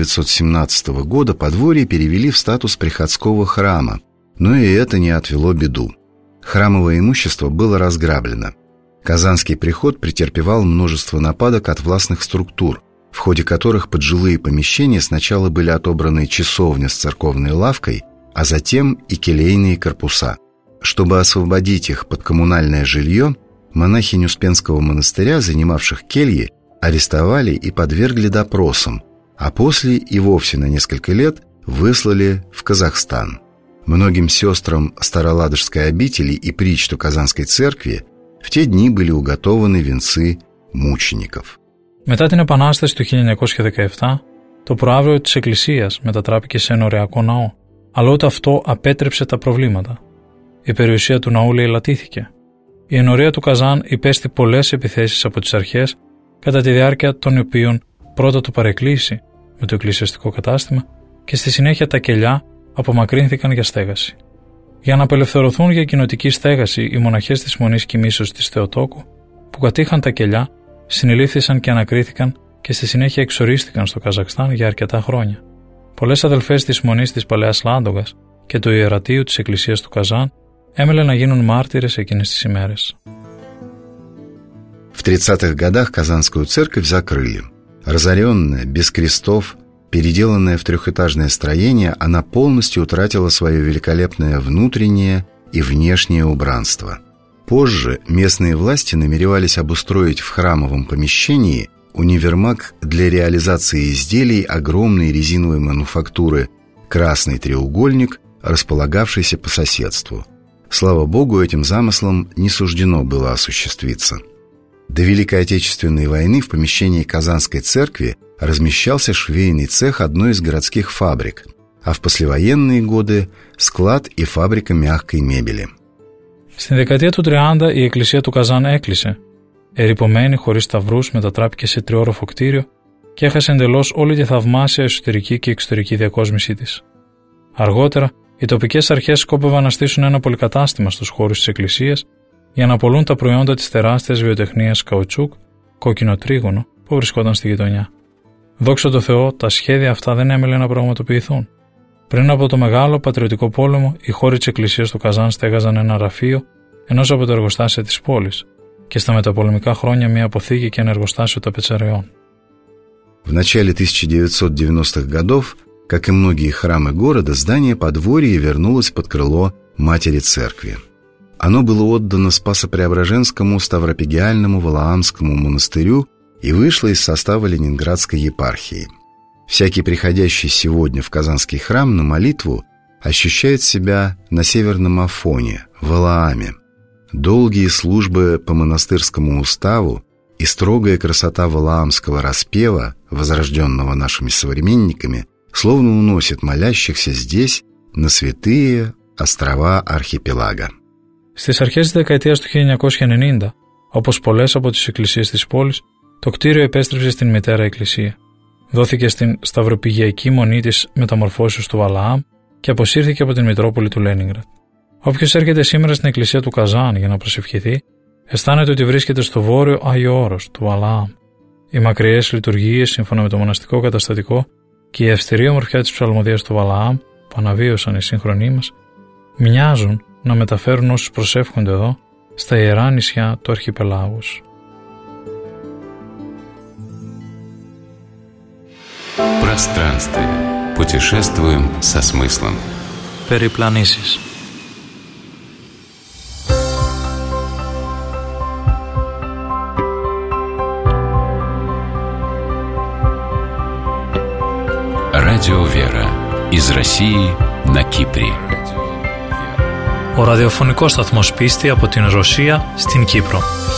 G: 1917 года подворье перевели в статус приходского храма, но и это не отвело беду. Храмовое имущество было разграблено. Казанский приход претерпевал множество нападок от властных структур, в ходе которых под жилые помещения сначала были отобраны часовня с церковной лавкой, а затем и келейные корпуса. Чтобы освободить их под коммунальное жилье, монахинь Успенского монастыря, занимавших кельи, арестовали и подвергли допросам, а после и вовсе на несколько лет выслали в Казахстан. Многим сестрам Староладожской обители и причту Казанской церкви В те дни были уготованы венцы мучеников.
B: Μετά την Επανάσταση του 1917, το προαύριο της Εκκλησίας μετατράπηκε σε ενοριακό ναό, αλλά ούτε αυτό απέτρεψε τα προβλήματα. Η περιουσία του ναού λαιλατήθηκε. Η ενορία του Καζάν υπέστη πολλές επιθέσεις από τις αρχές, κατά τη διάρκεια των οποίων πρώτα το παρεκκλήσει με το εκκλησιαστικό κατάστημα και στη συνέχεια τα κελιά απομακρύνθηκαν για στέγαση. Για να απελευθερωθούν για κοινοτική στέγαση, οι μοναχές της Μονής Κοιμήσεως της Θεοτόκου, που κατήχαν τα κελιά, συνελήφθησαν και ανακρίθηκαν και στη συνέχεια εξορίστηκαν στο Καζακστάν για αρκετά χρόνια. Πολλές αδελφές της Μονής της Παλαιάς Λάντογας και του Ιερατείου της Εκκλησίας του Καζάν έμελαν να γίνουν μάρτυρες εκείνες τις ημέρες.
G: В 30-х годах Казанскую церковь закрыли. Разоренная, без крестов, переделанная в трехэтажное строение, она полностью утратила свое великолепное внутреннее и внешнее убранство. Позже местные власти намеревались обустроить в храмовом помещении универмаг для реализации изделий огромной резиновой мануфактуры «Красный треугольник», располагавшийся по соседству. Слава Богу, этим замыслом не суждено было осуществиться. До Великой Отечественной войны в помещении Казанской церкви размещался швейный цех одной из городских фабрик, а в послевоенные годы – склад и фабрика мягкой мебели.
B: Στην δεκαετία του 30 η εκκλησία του Καζάν έκλεισε. Ερειπωμένη χωρίς σταυρούς μετατράπηκε σε τριόροφο κτίριο και έχασε εντελώς όλη τη θαυμάσια εσωτερική και εξωτερική διακόσμησή της. Αργότερα, οι τοπικές αρχές σκόπευαν να στήσουν ένα πολυκατάστημα στους χώρους της εκκλησίας για να πωλούν τα προϊόντα της τεράστιας βιοτεχνίας καουτσούκ, κόκκινο τρίγωνο που βρισκόταν στη γειτονιά. Δόξα τω Θεώ, τα σχέδια αυτά δεν έμελε να πραγματοποιηθούν. Πριν από το Μεγάλο Πατριωτικό Πόλεμο, οι χώροι της εκκλησίας του Καζάν στέγαζαν ένα ραφείο ενός από τα εργοστάσια της πόλης και στα μεταπολεμικά χρόνια μια αποθήκη και ένα εργοστάσιο ταπετσαριών.
G: В начале 1990-х годов, как и многие храмы города, здание подворья вернулось под крыло Матери Церкви. Оно было отдано Спасо-Преображенскому Ставропигиальному Валаамскому монастырю и вышло из состава Ленинградской епархии. Всякий приходящий сегодня в Казанский храм на молитву ощущает себя на северном Афоне, Валааме. Долгие службы по монастырскому уставу и строгая красота валаамского распева, возрожденного нашими современниками, словно уносит молящихся здесь на святые острова архипелага.
B: Στις αρχές της δεκαετίας του 1990, όπως πολλές από τις εκκλησίες της πόλης, το κτίριο επέστρεψε στην μητέρα εκκλησία. Δόθηκε στην σταυροπηγιακή μονή της μεταμορφώσεως του Βαλαάμ και αποσύρθηκε από την Μητρόπολη του Λένινγκραντ. Όποιος έρχεται σήμερα στην εκκλησία του Καζάν για να προσευχηθεί, αισθάνεται ότι βρίσκεται στο βόρειο Άγιο Όρος του Βαλαάμ. Οι μακριές λειτουργίες σύμφωνα με το μοναστικό καταστατικό και η αυστηρή ομορφιά της ψαλμοδίας του Βαλαάμ που αναβίωσαν οι σύγχρονοί μας, μοιάζουν να μεταφέρουν όσους προσεύχονται εδώ στα ιερά νησιά του Αρχιπελάγους.
A: Пространствие. Путешествуем со смыслом.
B: Περιπλανήσεις.
A: Радио «Вера» из России на Кипре.
B: Ο ραδιοφωνικός σταθμός Πίστη από την Ρωσία στην Κύπρο.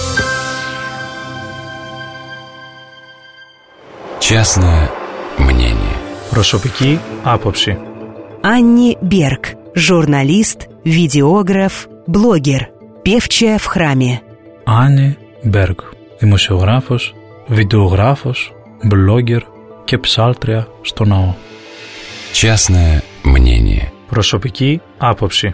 A: Частное мнение.
B: Προσωπική άποψη.
H: Анни Берг, журналист, видеограф, блогер, певчая в храме.
B: Άννη Μπέργκ, δημοσιογράφος, βιντεογράφος, μπλόγκερ και ψάλτρια στο ναό.
A: Частное мнение.
B: Προσωπική άποψη.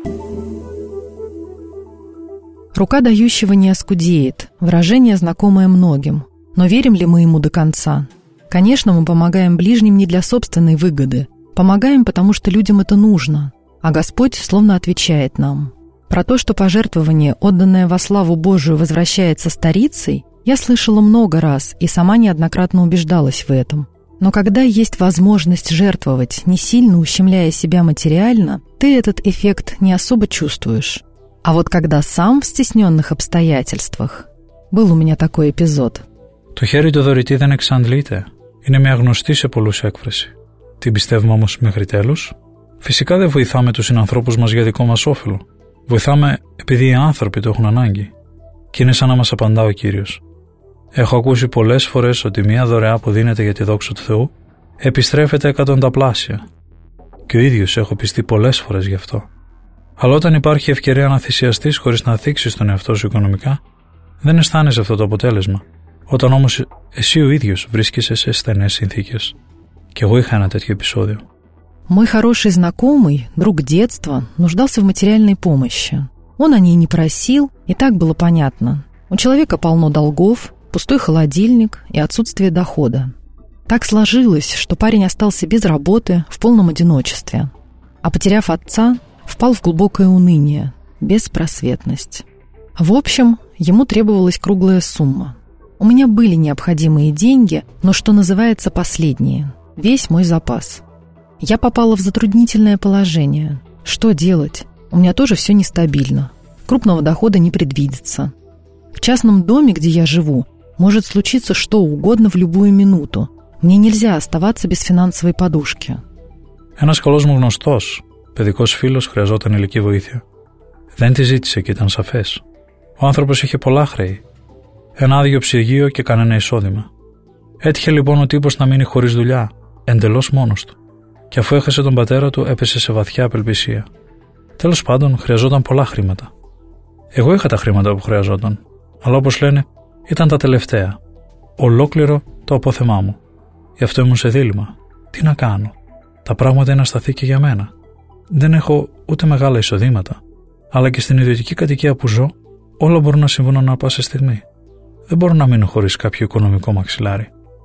I: Рука дающего не оскудеет. Выражение, знакомое многим. Но верим ли мы ему до конца? Конечно, мы помогаем ближним не для собственной выгоды. Помогаем, потому что людям это нужно. А Господь словно отвечает нам. Про то, что пожертвование, отданное во славу Божию, возвращается старицей, я слышала много раз и сама неоднократно убеждалась в этом. Но когда есть возможность жертвовать, не сильно ущемляя себя материально, ты этот эффект не особо чувствуешь. А вот когда сам в стесненных обстоятельствах... Был у меня такой эпизод.
B: Το χέρι του δωρητή δεν εξαντλείται. Είναι μια γνωστή σε πολλούς έκφραση. Την πιστεύουμε όμως μέχρι τέλους? Φυσικά δεν βοηθάμε τους συνανθρώπους μας για δικό μας όφελο. Βοηθάμε επειδή οι άνθρωποι το έχουν ανάγκη. Και είναι σαν να μας απαντά ο Κύριος. Έχω ακούσει πολλές φορές ότι μια δωρεά που δίνεται για τη δόξα του Θεού επιστρέφεται εκατονταπλάσια. Και ο ίδιος έχω πιστεί πολλές φορές γι' αυτό. Αλλά όταν υπάρχει ευκαιρία να θυσιαστείς χωρίς να θίξεις τον εαυτό σου οικονομικά, δεν αισθάνεσαι αυτό το αποτέλεσμα. Όταν όμως εσύ ο ίδιος βρίσκεσαι σε στενές συνθήκες. Και εγώ είχα ένα τέτοιο επεισόδιο.
I: Мой хороший знакомый, друг детства, нуждался в материальной помощи. Он о ней не просил, и так было понятно. У человека полно долгов, пустой холодильник и отсутствие дохода. Так сложилось, что парень остался без работы, в полном одиночестве. А потеряв отца, впал в глубокое уныние, беспросветность. В общем, ему требовалась круглая сумма. У меня были необходимые деньги, но, что называется, последние. Весь мой запас. Я попала в затруднительное положение. Что делать? У меня тоже все нестабильно. Крупного дохода не предвидится. В частном доме, где я живу, может случиться что угодно в любую минуту. Мне нельзя оставаться без финансовой подушки.
B: Ένας καλός μου γνωστός, παιδικός φίλος, χρειαζόταν ηλική βοήθεια. Δεν τη ζήτησε και ήταν σαφές. Ο άνθρωπος είχε πολλά χρέη. Ένα άδειο ψυγείο και κανένα εισόδημα. Έτυχε λοιπόν ο τύπος να μείνει χωρίς δουλειά, εντελώς μόνος του. Και αφού έχασε τον πατέρα του, έπεσε σε βαθιά απελπισία. Τέλος πάντων, χρειαζόταν πολλά χρήματα. Εγώ είχα τα χρήματα που χρειαζόταν, αλλά όπως λένε, ήταν τα τελευταία. Ολόκληρο το απόθεμά μου. Γι' αυτό ήμουν σε δίλημμα. Τι να κάνω? Τα πράγματα είναι ασταθή και για μένα. Δεν έχω ούτε μεγάλα εισοδήματα, αλλά και στην ιδιωτική κατοικία που ζω, όλα μπορούν να συμβούν ανά πάσα στιγμή. Δεν μπορώ να μείνω χωρίς κάποιο οικονομικό μαξιλάρι.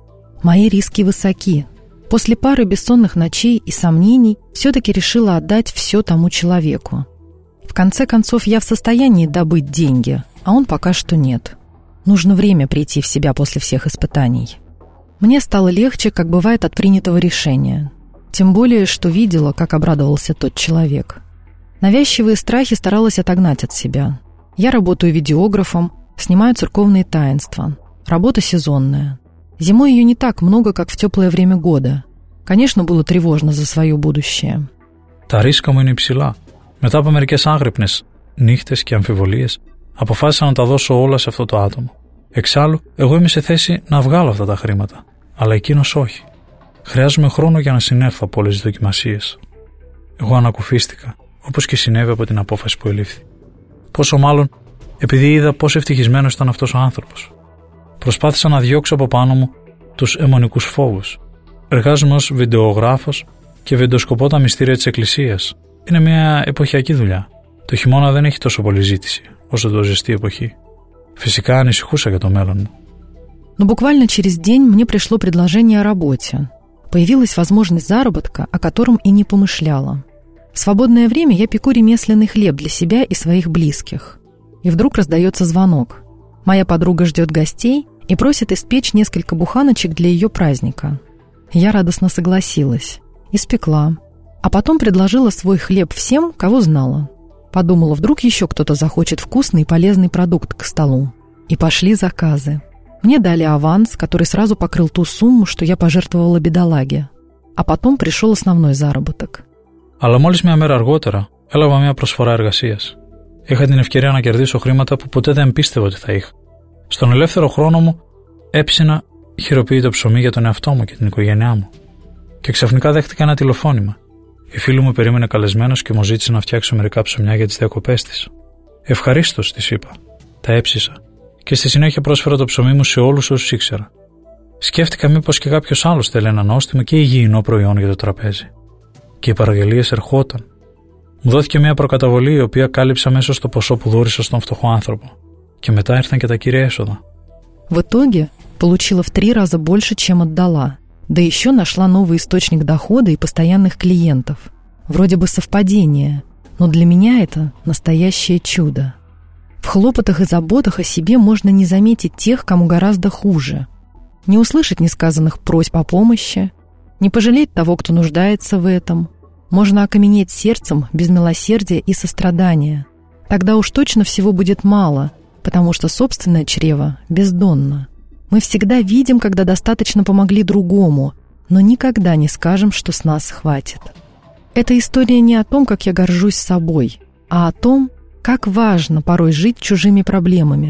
I: Мои риски высоки. После пары бессонных ночей и сомнений все-таки решила отдать все тому человеку. В конце концов, я в состоянии добыть деньги, а он пока что нет. Нужно время прийти в себя после всех испытаний. Мне стало легче, как бывает от принятого решения. Тем более, что видела, как обрадовался тот человек. Навязчивые страхи старалась отогнать от себя. Я работаю видеографом, снимаю церковные таинства. Работа сезонная. Зимой ее не так много, как в теплое время года. Конечно, было тревожно за свое будущее.
B: Τα ρίσκα μου είναι υψηλά. Μετά από μερικές άγρυπνες νύχτες και αμφιβολίες, αποφάσισα να τα δώσω όλα σε αυτό το άτομο. Εξάλλου, εγώ είμαι σε θέση να βγάλω αυτά τα χρήματα, αλλά εκείνος όχι. Χρειάζομαι χρόνο για να συνέλθω από όλες τις δοκιμασίες. Εγώ ανακουφίστηκα, όπως και συνέβη από την απόφαση που ελήφθη. Πόσο μάλλον επειδή είδα πόσο ευτυχισμένος ήταν αυτός ο άνθρωπος. Προσπάθησα να διώξω από πάνω μου τους αιμονικούς φόβους. Εργάζομαι ως βιντεογράφος και βιντεοσκοπώ τα μυστήρια της Εκκλησίας. Είναι μια εποχιακή δουλειά. Το χειμώνα δεν έχει τόσο πολύ ζήτηση όσο το ζεστή εποχή. Φυσικά ανησυχούσα για το μέλλον μου.
I: Но буквально через день мне пришло предложение о работе. Появилась возможность заработка, о котором и не помышляла. В свободное время я пеку ремесленный хлеб для себя и своих близких. И вдруг раздается звонок. Моя подруга ждет гостей и просит испечь несколько буханочек для ее праздника. Я радостно согласилась. Испекла. А потом предложила свой хлеб всем, кого знала. Подумала, вдруг еще кто-то захочет вкусный и полезный продукт к столу. И пошли заказы. Мне дали аванс, который сразу покрыл ту сумму, что я пожертвовала бедолаге. А потом пришел основной заработок.
B: Αλλά μόλις μια μέρα αργότερα έλαβα μια προσφορά εργασίας. Είχα την ευκαιρία να κερδίσω χρήματα που ποτέ δεν πίστευα ότι θα είχα. Στον ελεύθερο χρόνο μου έψινα χειροποίητο ψωμί για τον εαυτό μου και την οικογένειά μου. Και ξαφνικά δέχτηκα ένα τηλεφώνημα. Η φίλη μου περίμενε καλεσμένος και μου ζήτησε να φτιάξω μερικά ψωμιά για τις διακοπές της. Ευχαρίστως, της είπα. Τα έψισα. Και στη συνέχεια πρόσφερα το ψωμί μου σε όλους όσους ήξερα. Σκέφτηκα μήπως και κάποιος άλλος θέλει ένα νόστιμο και υγιεινό προϊόν για το τραπέζι. Και οι παραγγελίες ερχόταν. Μου δόθηκε μια προκαταβολή η οποία κάλυψε αμέσως το ποσό που δώρισα στον φτωχό άνθρωπο. Και μετά ήρθαν και τα κύρια έσοδα.
I: В итоге получила в 3 раза больше, чем отдала. Да еще нашла новый источник дохода и постоянных клиентов. Вроде бы совпадение, но для меня это настоящее чудо. В хлопотах и заботах о себе можно не заметить тех, кому гораздо хуже. Не услышать несказанных просьб о помощи, не пожалеть того, кто нуждается в этом. Можно окаменеть сердцем без милосердия и сострадания. Тогда уж точно всего будет мало, потому что собственное чрево бездонно. Мы всегда видим, когда достаточно помогли другому, но никогда не скажем, что с нас хватит. Эта история не о том, как я горжусь собой, а о том, как важно порой жить чужими проблемами,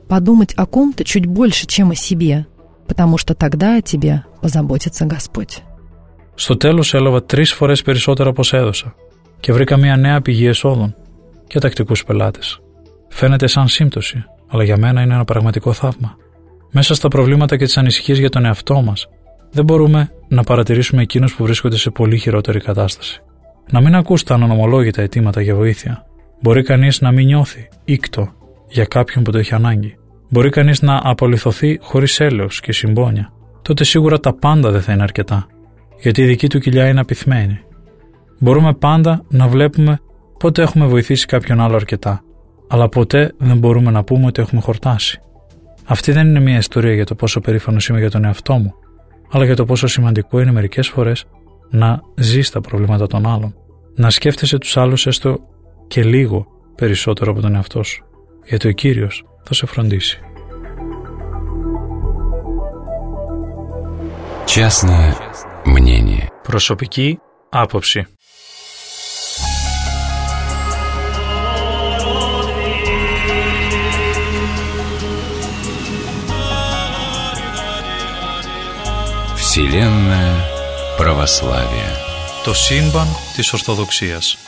I: подумать о ком-то чуть больше, чем о себе, потому что тогда о тебе позаботится Господь.
B: Στο τέλος έλαβα 3 φορές περισσότερα από όσα έδωσα και βρήκα μια νέα πηγή εσόδων και τακτικούς πελάτες. Φαίνεται σαν σύμπτωση, αλλά για μένα είναι ένα πραγματικό θαύμα. Μέσα στα προβλήματα και τις ανησυχίες για τον εαυτό μας, δεν μπορούμε να παρατηρήσουμε εκείνους που βρίσκονται σε πολύ χειρότερη κατάσταση. Να μην ακούς τα ανομολόγητα αιτήματα για βοήθεια. Μπορεί κανείς να μην νιώθει ήκτο για κάποιον που το έχει ανάγκη. Μπορεί κανείς να απολιθωθεί χωρίς έλεος και συμπόνια. Τότε σίγουρα τα πάντα δεν θα είναι αρκετά, γιατί η δική του κοιλιά είναι απειθμένη. Μπορούμε πάντα να βλέπουμε πότε έχουμε βοηθήσει κάποιον άλλο αρκετά, αλλά ποτέ δεν μπορούμε να πούμε ότι έχουμε χορτάσει. Αυτή δεν είναι μια ιστορία για το πόσο περήφανος είμαι για τον εαυτό μου, αλλά για το πόσο σημαντικό είναι μερικές φορές να ζεις τα προβλήματα των άλλων, να σκέφτεσαι τους άλλους έστω και λίγο περισσότερο από τον εαυτό σου, γιατί ο Κύριος θα σε φροντίσει.
A: Частное мнение.
B: Προσωπική άποψη.
A: Вселенная православия.
B: Το σύμπαν της Ορθοδοξίας.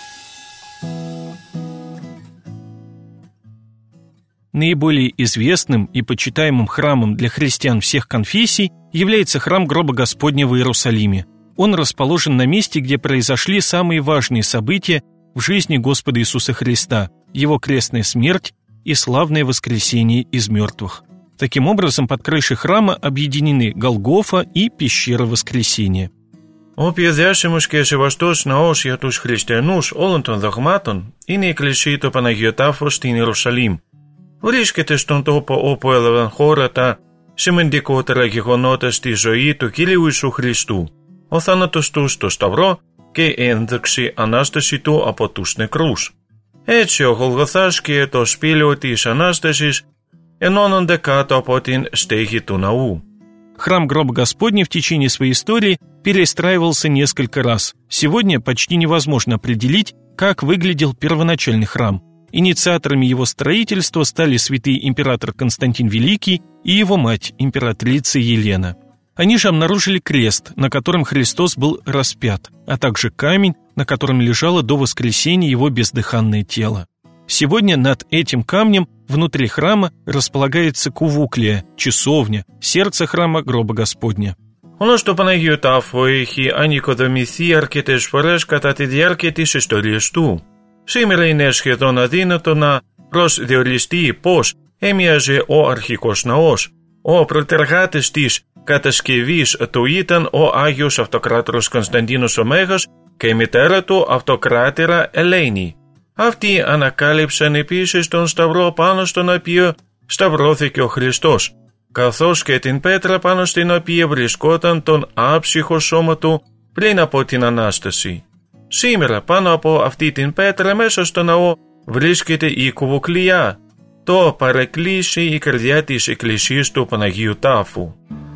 J: Наиболее известным и почитаемым храмом для христиан всех конфессий является храм гроба Господня в Иерусалиме. Он расположен на месте, где произошли самые важные события в жизни Господа Иисуса Христа, Его крестная смерть и славное воскресение из мертвых. Таким образом, под крышей храма объединены Голгофа и пещера Воскресения.
K: Ο διάσημος και σεβαστός ναός για τους χριστιανούς όλων των δογμάτων είναι η εκκλησία του Παναγίου Τάφου στην Ιερουσαλήμ. Βρίσκεται στον τόπο όπου έλαβαν χώρα τα σημαντικότερα γεγονότα στη ζωή του Κυρίου Ιησού Χριστού, ο θάνατος του στο Σταυρό και η ένδειξη Ανάσταση του από τους νεκρούς. Έτσι ο Γολγοθάς και το σπήλαιο της Ανάστασης ενώνονται κάτω από την στέγη του ναού.
J: Храм гроба Господня в течение своей истории перестраивался несколько раз. Сегодня почти невозможно определить, как выглядел первоначальный храм. Инициаторами его строительства стали святый император Константин Великий и его мать, императрица Елена. Они же обнаружили крест, на котором Христос был распят, а также камень, на котором лежало до воскресения его бездыханное тело. Сегодня над этим камнем внутри храма располагается кувуклия, часовня, сердце храма гроба Господня.
K: Ο ναός του Παναγίου Τάφου έχει ανοικοδομηθεί αρκετές φορές κατά τη διάρκεια της ιστορίας του. Σήμερα είναι σχεδόν αδύνατο να προσδιοριστεί πώς έμοιαζε ο αρχικός ναός. Ο προτεργάτης της κατασκευής του ήταν ο Άγιος Αυτοκράτορας Κωνσταντίνος ο Μέγας και η μητέρα του Αυτοκράτηρα Ελένη. Αυτοί ανακάλυψαν επίσης τον σταυρό πάνω στον οποίο σταυρώθηκε ο Χριστός, καθώς και την πέτρα πάνω στην οποία βρισκόταν τον άψυχο σώμα του πριν από την Ανάσταση. Σήμερα πάνω από αυτή την πέτρα μέσα στο ναό βρίσκεται η κουβουκλιά, το παρεκκλήσι η καρδιά της εκκλησίας του Παναγίου Τάφου.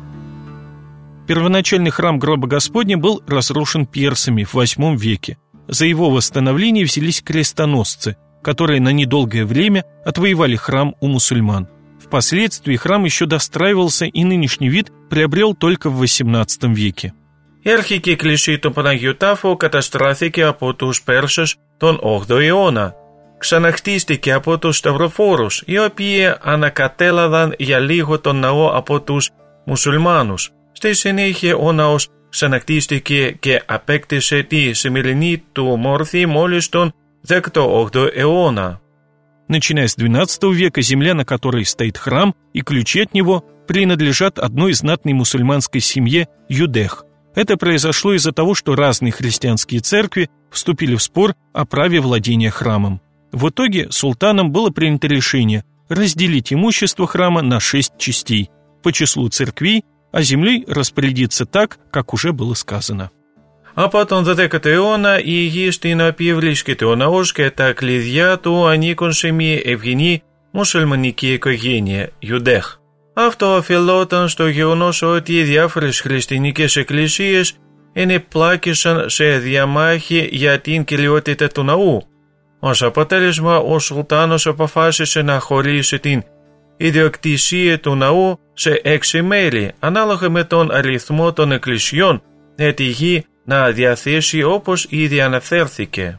J: Первоначальный храм гроба Господня был разрушен персами в VIII веке. За его восстановление взялись крестоносцы, которые на недолгое время отвоевали храм у мусульман. Впоследствии храм еще достраивался и нынешний вид приобрел только в XVIII веке.
K: Η αρχική εκκλησία του Παναγίου Τάφου καταστράφηκε από τους Πέρσες τον 8ο αιώνα. Ξαναχτίστηκε από τους Σταυροφόρους, οι οποίοι ανακατέλαβαν για λίγο τον ναό από τους μουσουλμάνους. Στη συνέχεια ο ναός ξαναχτίστηκε και απέκτησε τη σημερινή του μόρφη μόλις τον 18ο αιώνα.
J: Начиная с XII века земля, на которой стоит храм, и ключи от него принадлежат одной знатной мусульманской семье Юдех. Это произошло из-за того, что разные христианские церкви вступили в спор о праве владения храмом. В итоге султаном было принято решение разделить имущество храма на 6 частей по числу церквей, а землей распорядиться так, как уже было сказано.
K: Από τον 12ο αιώνα η γη στην οποία βρίσκεται ο ναός και τα κλειδιά του ανήκουν σε μια ευγενή μουσουλμανική οικογένεια, Ιουδέχ. Αυτό οφειλόταν στο γεγονός ότι οι διάφορες χριστιανικές εκκλησίες ενεπλάκησαν σε διαμάχη για την κυριότητα του ναού. Ως αποτέλεσμα, ο Σουλτάνος αποφάσισε να χωρίσει την ιδιοκτησία του ναού σε 6 μέρη, ανάλογα με τον αριθμό των εκκλησιών, τη γη να διαθέσει όπως ήδη αναφέρθηκε.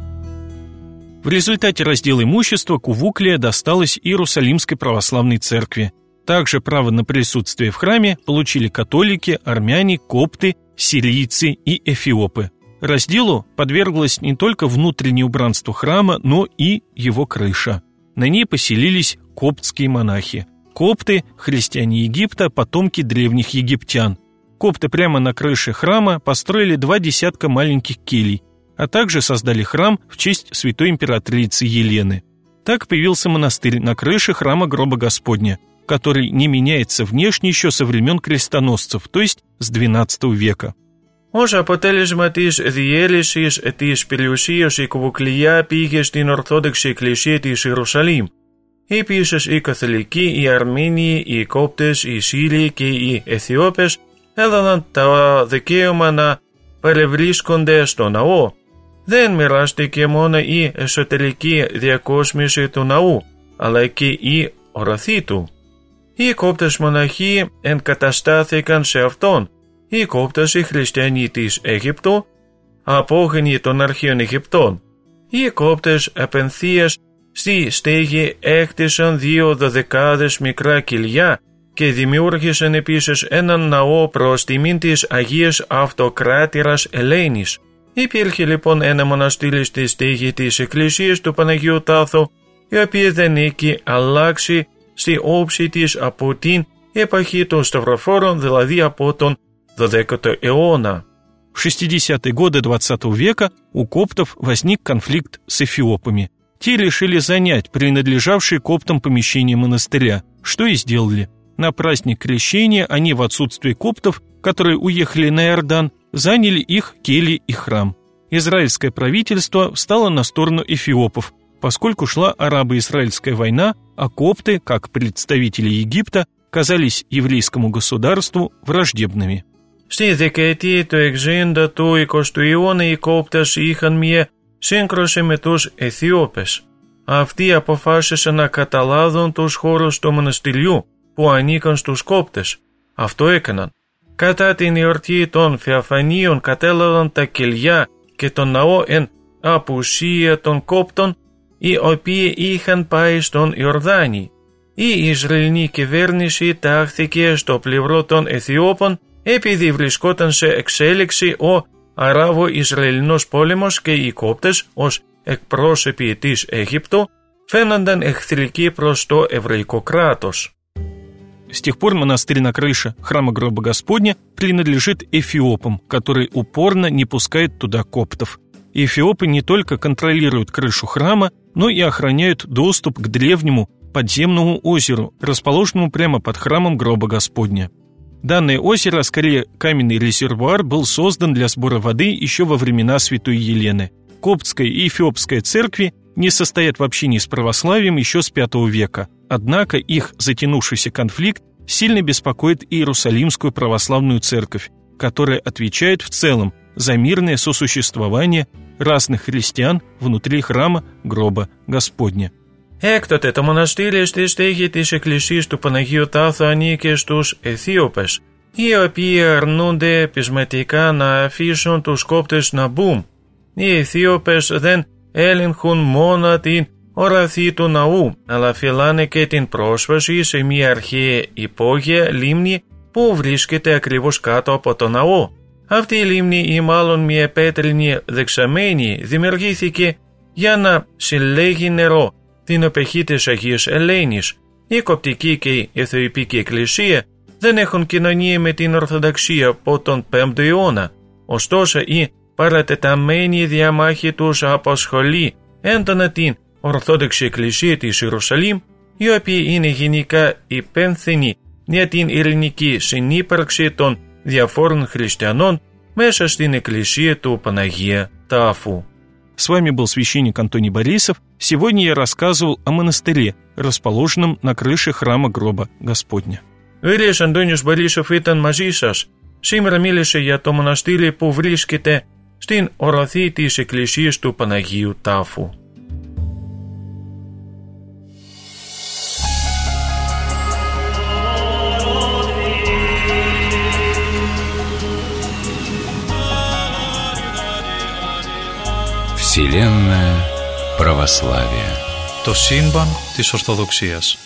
J: В результате раздела имущества Кувуклия досталось Иерусалимской православной церкви. Также право на присутствие в храме получили католики, армяне, копты, сирийцы и эфиопы. Разделу подверглось не только внутреннее убранство храма, но и его крыша. На ней поселились коптские монахи. Копты – христиане Египта, потомки древних египтян. Копты прямо на крыше храма построили 2 десятка маленьких келий, а также создали храм в честь святой императрицы Елены. Так появился монастырь на крыше храма гроба Господня, который не меняется внешне еще со времен крестоносцев, то есть с XII века.
K: Ως αποτέλεσμα της διέλυσης της περιουσίας η Κουβουκλιά πήγε στην Ορθόδοξη Εκκλησία της Ιερουσαλήμ. Επίσης οι Καθολικοί, οι Αρμένοι, οι Κόπτες, οι Σύριοι και οι Αιθιώπες έδωσαν το δικαίωμα να παρευρίσκονται στο ναό. Δεν μοιράστηκε μόνο η εσωτερική διακόσμηση του ναού, αλλά και η οραθή του. Οι Κόπτες μοναχοί εγκαταστάθηκαν σε αυτόν. Οι Κόπτες οι χριστιανοί της Αίγυπτου, απόγονοι των αρχαίων Αιγυπτών. Οι Κόπτες απενθείας στη στέγη έκτισαν 2 δωδεκάδες μικρά κοιλιά και δημιούργησαν επίσης έναν ναό προς τιμήν της Αγίας Αυτοκράτηρας Ελένης. Υπήρχε λοιπόν ένα μοναστήρι στη στέγη της Εκκλησίας του Παναγίου Τάφου, η οποία δεν έχει αλλάξει στη όψη της από την εποχή των Σταυροφόρων, δηλαδή από τον 12ο αιώνα.
J: В 60-е годы XX века у коптов возник конфликт с эфиопами. Те решили занять принадлежавшие коптам помещение монастыря, что и сделали. На праздник крещения они в отсутствие коптов, которые уехали на Иордан, заняли их кельи и храм. Израильское правительство встало на сторону эфиопов, поскольку шла арабо-израильская война, а копты, как представители Египта, казались еврейскому государству враждебными.
K: Στη δεκαετία του 60 του 20ου αιώνα οι Κόπτες είχαν μια σύγκρουση με τους Αιθιώπες. Αυτοί αποφάσισαν να καταλάβουν τους χώρους του μοναστηριού που ανήκαν στους Κόπτες. Αυτό έκαναν. Κατά την εορτή των Θεοφανίων κατέλαβαν τα κελιά και τον ναό εν απουσία των Κόπτων, οι οποίοι είχαν πάει στον Ιορδάνη. Η Ισραηλινή κυβέρνηση τάχθηκε στο πλευρό των Αιθιώπων επειδή βρισκόταν σε εξέλιξη ο Αράβο-Ισραηλινός πόλεμος και οι Κόπτες ως εκπρόσωποι της Αίγυπτου φαίνονταν εχθρικοί προς το ευραϊκό κράτος.
J: С тех пор монастырь на крыше храма гроба Господня принадлежит эфиопам, которые упорно не пускают туда коптов. Эфиопы не только контролируют крышу храма, но и охраняют доступ к древнему подземному озеру, расположенному прямо под храмом гроба Господня. Данное озеро, скорее каменный резервуар, был создан для сбора воды еще во времена святой Елены. Коптская и эфиопская церкви не состоят в общении с православием еще с V века, однако их затянувшийся конфликт сильно беспокоит Иерусалимскую православную церковь, которая отвечает в целом за мирное сосуществование разных христиан внутри храма гроба Господня.
K: Έκτοτε το μοναστήρι στη στέγη της Εκκλησίας του Παναγίου Τάφου ανήκε στους Αιθίωπες, οι οποίοι αρνούνται πεισματικά να αφήσουν τους Κόπτες να μπουν. Οι Αιθίωπες δεν έλεγχουν μόνο την οραθή του ναού, αλλά φυλάνε και την πρόσβαση σε μια αρχαία υπόγεια λίμνη που βρίσκεται ακριβώς κάτω από το ναό. Αυτή η λίμνη ή μάλλον μια πέτρινη δεξαμένη δημιουργήθηκε για να συλλέγει νερό την εποχή της Αγίας Ελένης. Η Κοπτική και η Αιθιοπική Εκκλησία δεν έχουν κοινωνία με την Ορθοδοξία από τον 5ο αιώνα. Ωστόσο η παρατεταμένη διαμάχη τους απασχολεί έντονα την Ορθόδοξη Εκκλησία της Ιερουσαλήμ, η οποία είναι γενικά υπεύθυνη για την ειρηνική συνύπαρξη των διαφόρων χριστιανών μέσα στην Εκκλησία του Παναγία Τάφου.
J: С вами был священник Антоний Борисов. Сегодня я рассказывал о монастыре, расположенном на крыше храма гроба Господня.
K: Κύριος Αντώνιος Борисов ήταν μαζί σας. Σήμερα μίλησε για το μοναστήρι που βρίσκεται στην οραθή της Εκκλησίας του Παναγίου Τάφου.
A: Вселенная православия.
B: Το σύμπαν της Ορθοδοξίας.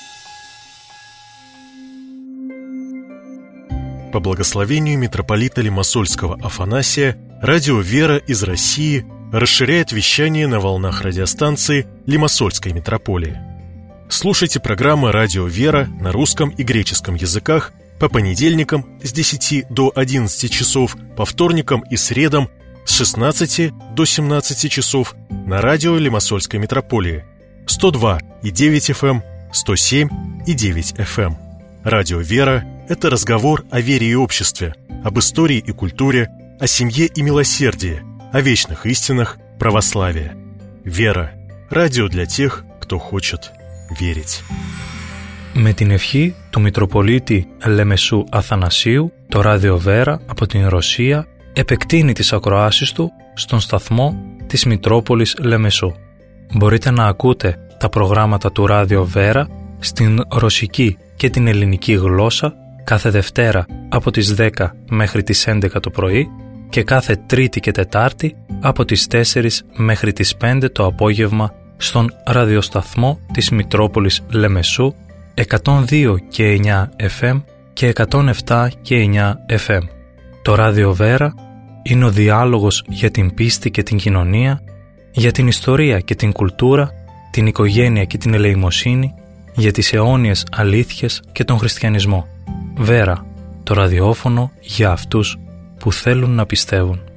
L: По благословению митрополита Лимассольского Афанасия, радио «Вера» из России расширяет вещание на волнах радиостанции Лимассольской митрополии. Слушайте программы «Радио «Вера» на русском и греческом языках по понедельникам с 10 до 11 часов, по вторникам и средам с 16 до 17 часов на радио Лимассольской митрополии 102,9 FM, 107,9 FM. Радио «Вера» — это разговор о вере и обществе, об истории и культуре, о семье и милосердии, о вечных истинах православия. «Вера» — радио для тех, кто хочет верить.
B: Με την ευχή του Μητροπολίτη Λεμεσού Αθανασίου, το ράδιο Βέρα από την Ρωσία επεκτείνει τις ακροάσεις του στον σταθμό της Μητρόπολης Λεμεσού. Μπορείτε να ακούτε τα προγράμματα του ράδιο Βέρα στην ρωσική και την ελληνική γλώσσα κάθε Δευτέρα από τις 10 μέχρι τις 11 το πρωί και κάθε Τρίτη και Τετάρτη από τις 4 μέχρι τις 5 το απόγευμα στον ραδιοσταθμό της Μητρόπολης Λεμεσού 102 και 9 FM και 107 και 9 FM. Το ράδιο Βέρα είναι ο διάλογος για την πίστη και την κοινωνία, για την ιστορία και την κουλτούρα, την οικογένεια και την ελεημοσύνη, για τις αιώνιες αλήθειες και τον χριστιανισμό. Βέρα, το ραδιόφωνο για αυτούς που θέλουν να πιστεύουν.